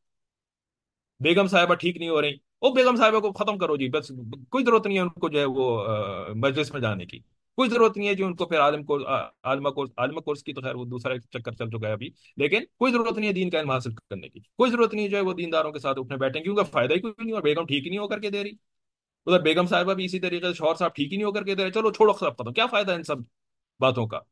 بیگم صاحبہ ٹھیک نہیں ہو رہی، وہ بیگم صاحبہ کو ختم کرو جی بس، کوئی ضرورت نہیں ہے ان کو جو ہے وہ آ، مجلس میں جانے کی، کوئی ضرورت نہیں ہے جو ان کو پھر عالم کو آ، عالمہ کورس عالمہ کورس کی تو خیر وہ دوسرا ایک چکر چل چکا ہے ابھی، لیکن کوئی ضرورت نہیں ہے دین کا علم حاصل کرنے کی، کوئی ضرورت نہیں ہے جو ہے وہ دینداروں کے ساتھ اٹھنے بیٹھیں، کیونکہ فائدہ ہی کوئی نہیں، اور بیگم ٹھیک ہی نہیں ہو کر کے دے رہی، ادھر بیگم صاحبہ بھی اسی طریقے سے شوہر صاحب ٹھیک ہی نہیں ہو کر کے دے رہے، چلو چھوڑو سب ختم، کیا فائدہ ان سب باتوں کا؟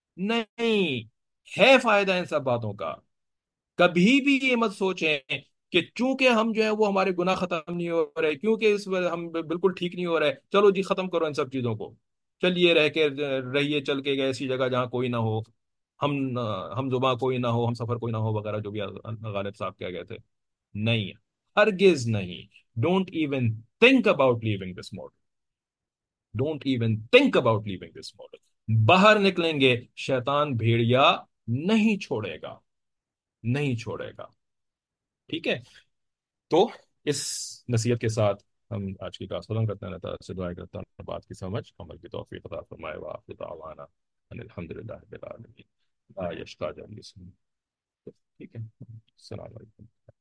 نہیں ہے فائدہ ان سب باتوں کا۔ کبھی بھی یہ مت سوچیں کہ چونکہ ہم جو ہے وہ ہمارے گناہ ختم نہیں ہو رہے، کیونکہ اس وجہ ہم بالکل ٹھیک نہیں ہو رہے، چلو جی ختم کرو ان سب چیزوں کو، چلیے رہ کے رہیے چل کے گئے ایسی جگہ جہاں کوئی نہ ہو، ہم ہم زباں کوئی نہ ہو، ہم سفر کوئی نہ ہو وغیرہ جو بھی غالب صاحب کہہ گئے تھے، نہیں، ہرگز نہیں۔ Don't even think about leaving this model, don't even think about leaving this model. باہر نکلیں گے شیطان بھیڑیا نہیں چھوڑے گا، نہیں چھوڑے گا، ٹھیک ہے؟ تو اس نصیحت کے ساتھ ہم آج کی کلاس ختم کرتے ہیں، اللہ تعالیٰ سے دعا کرتا ہوں بات کی سمجھ عمل کی توفیق عطا فرمائے، وآخر دعوانا ان الحمد للہ رب العالمین، لا یشقى جلیس، ٹھیک ہے؟ السلام علیکم۔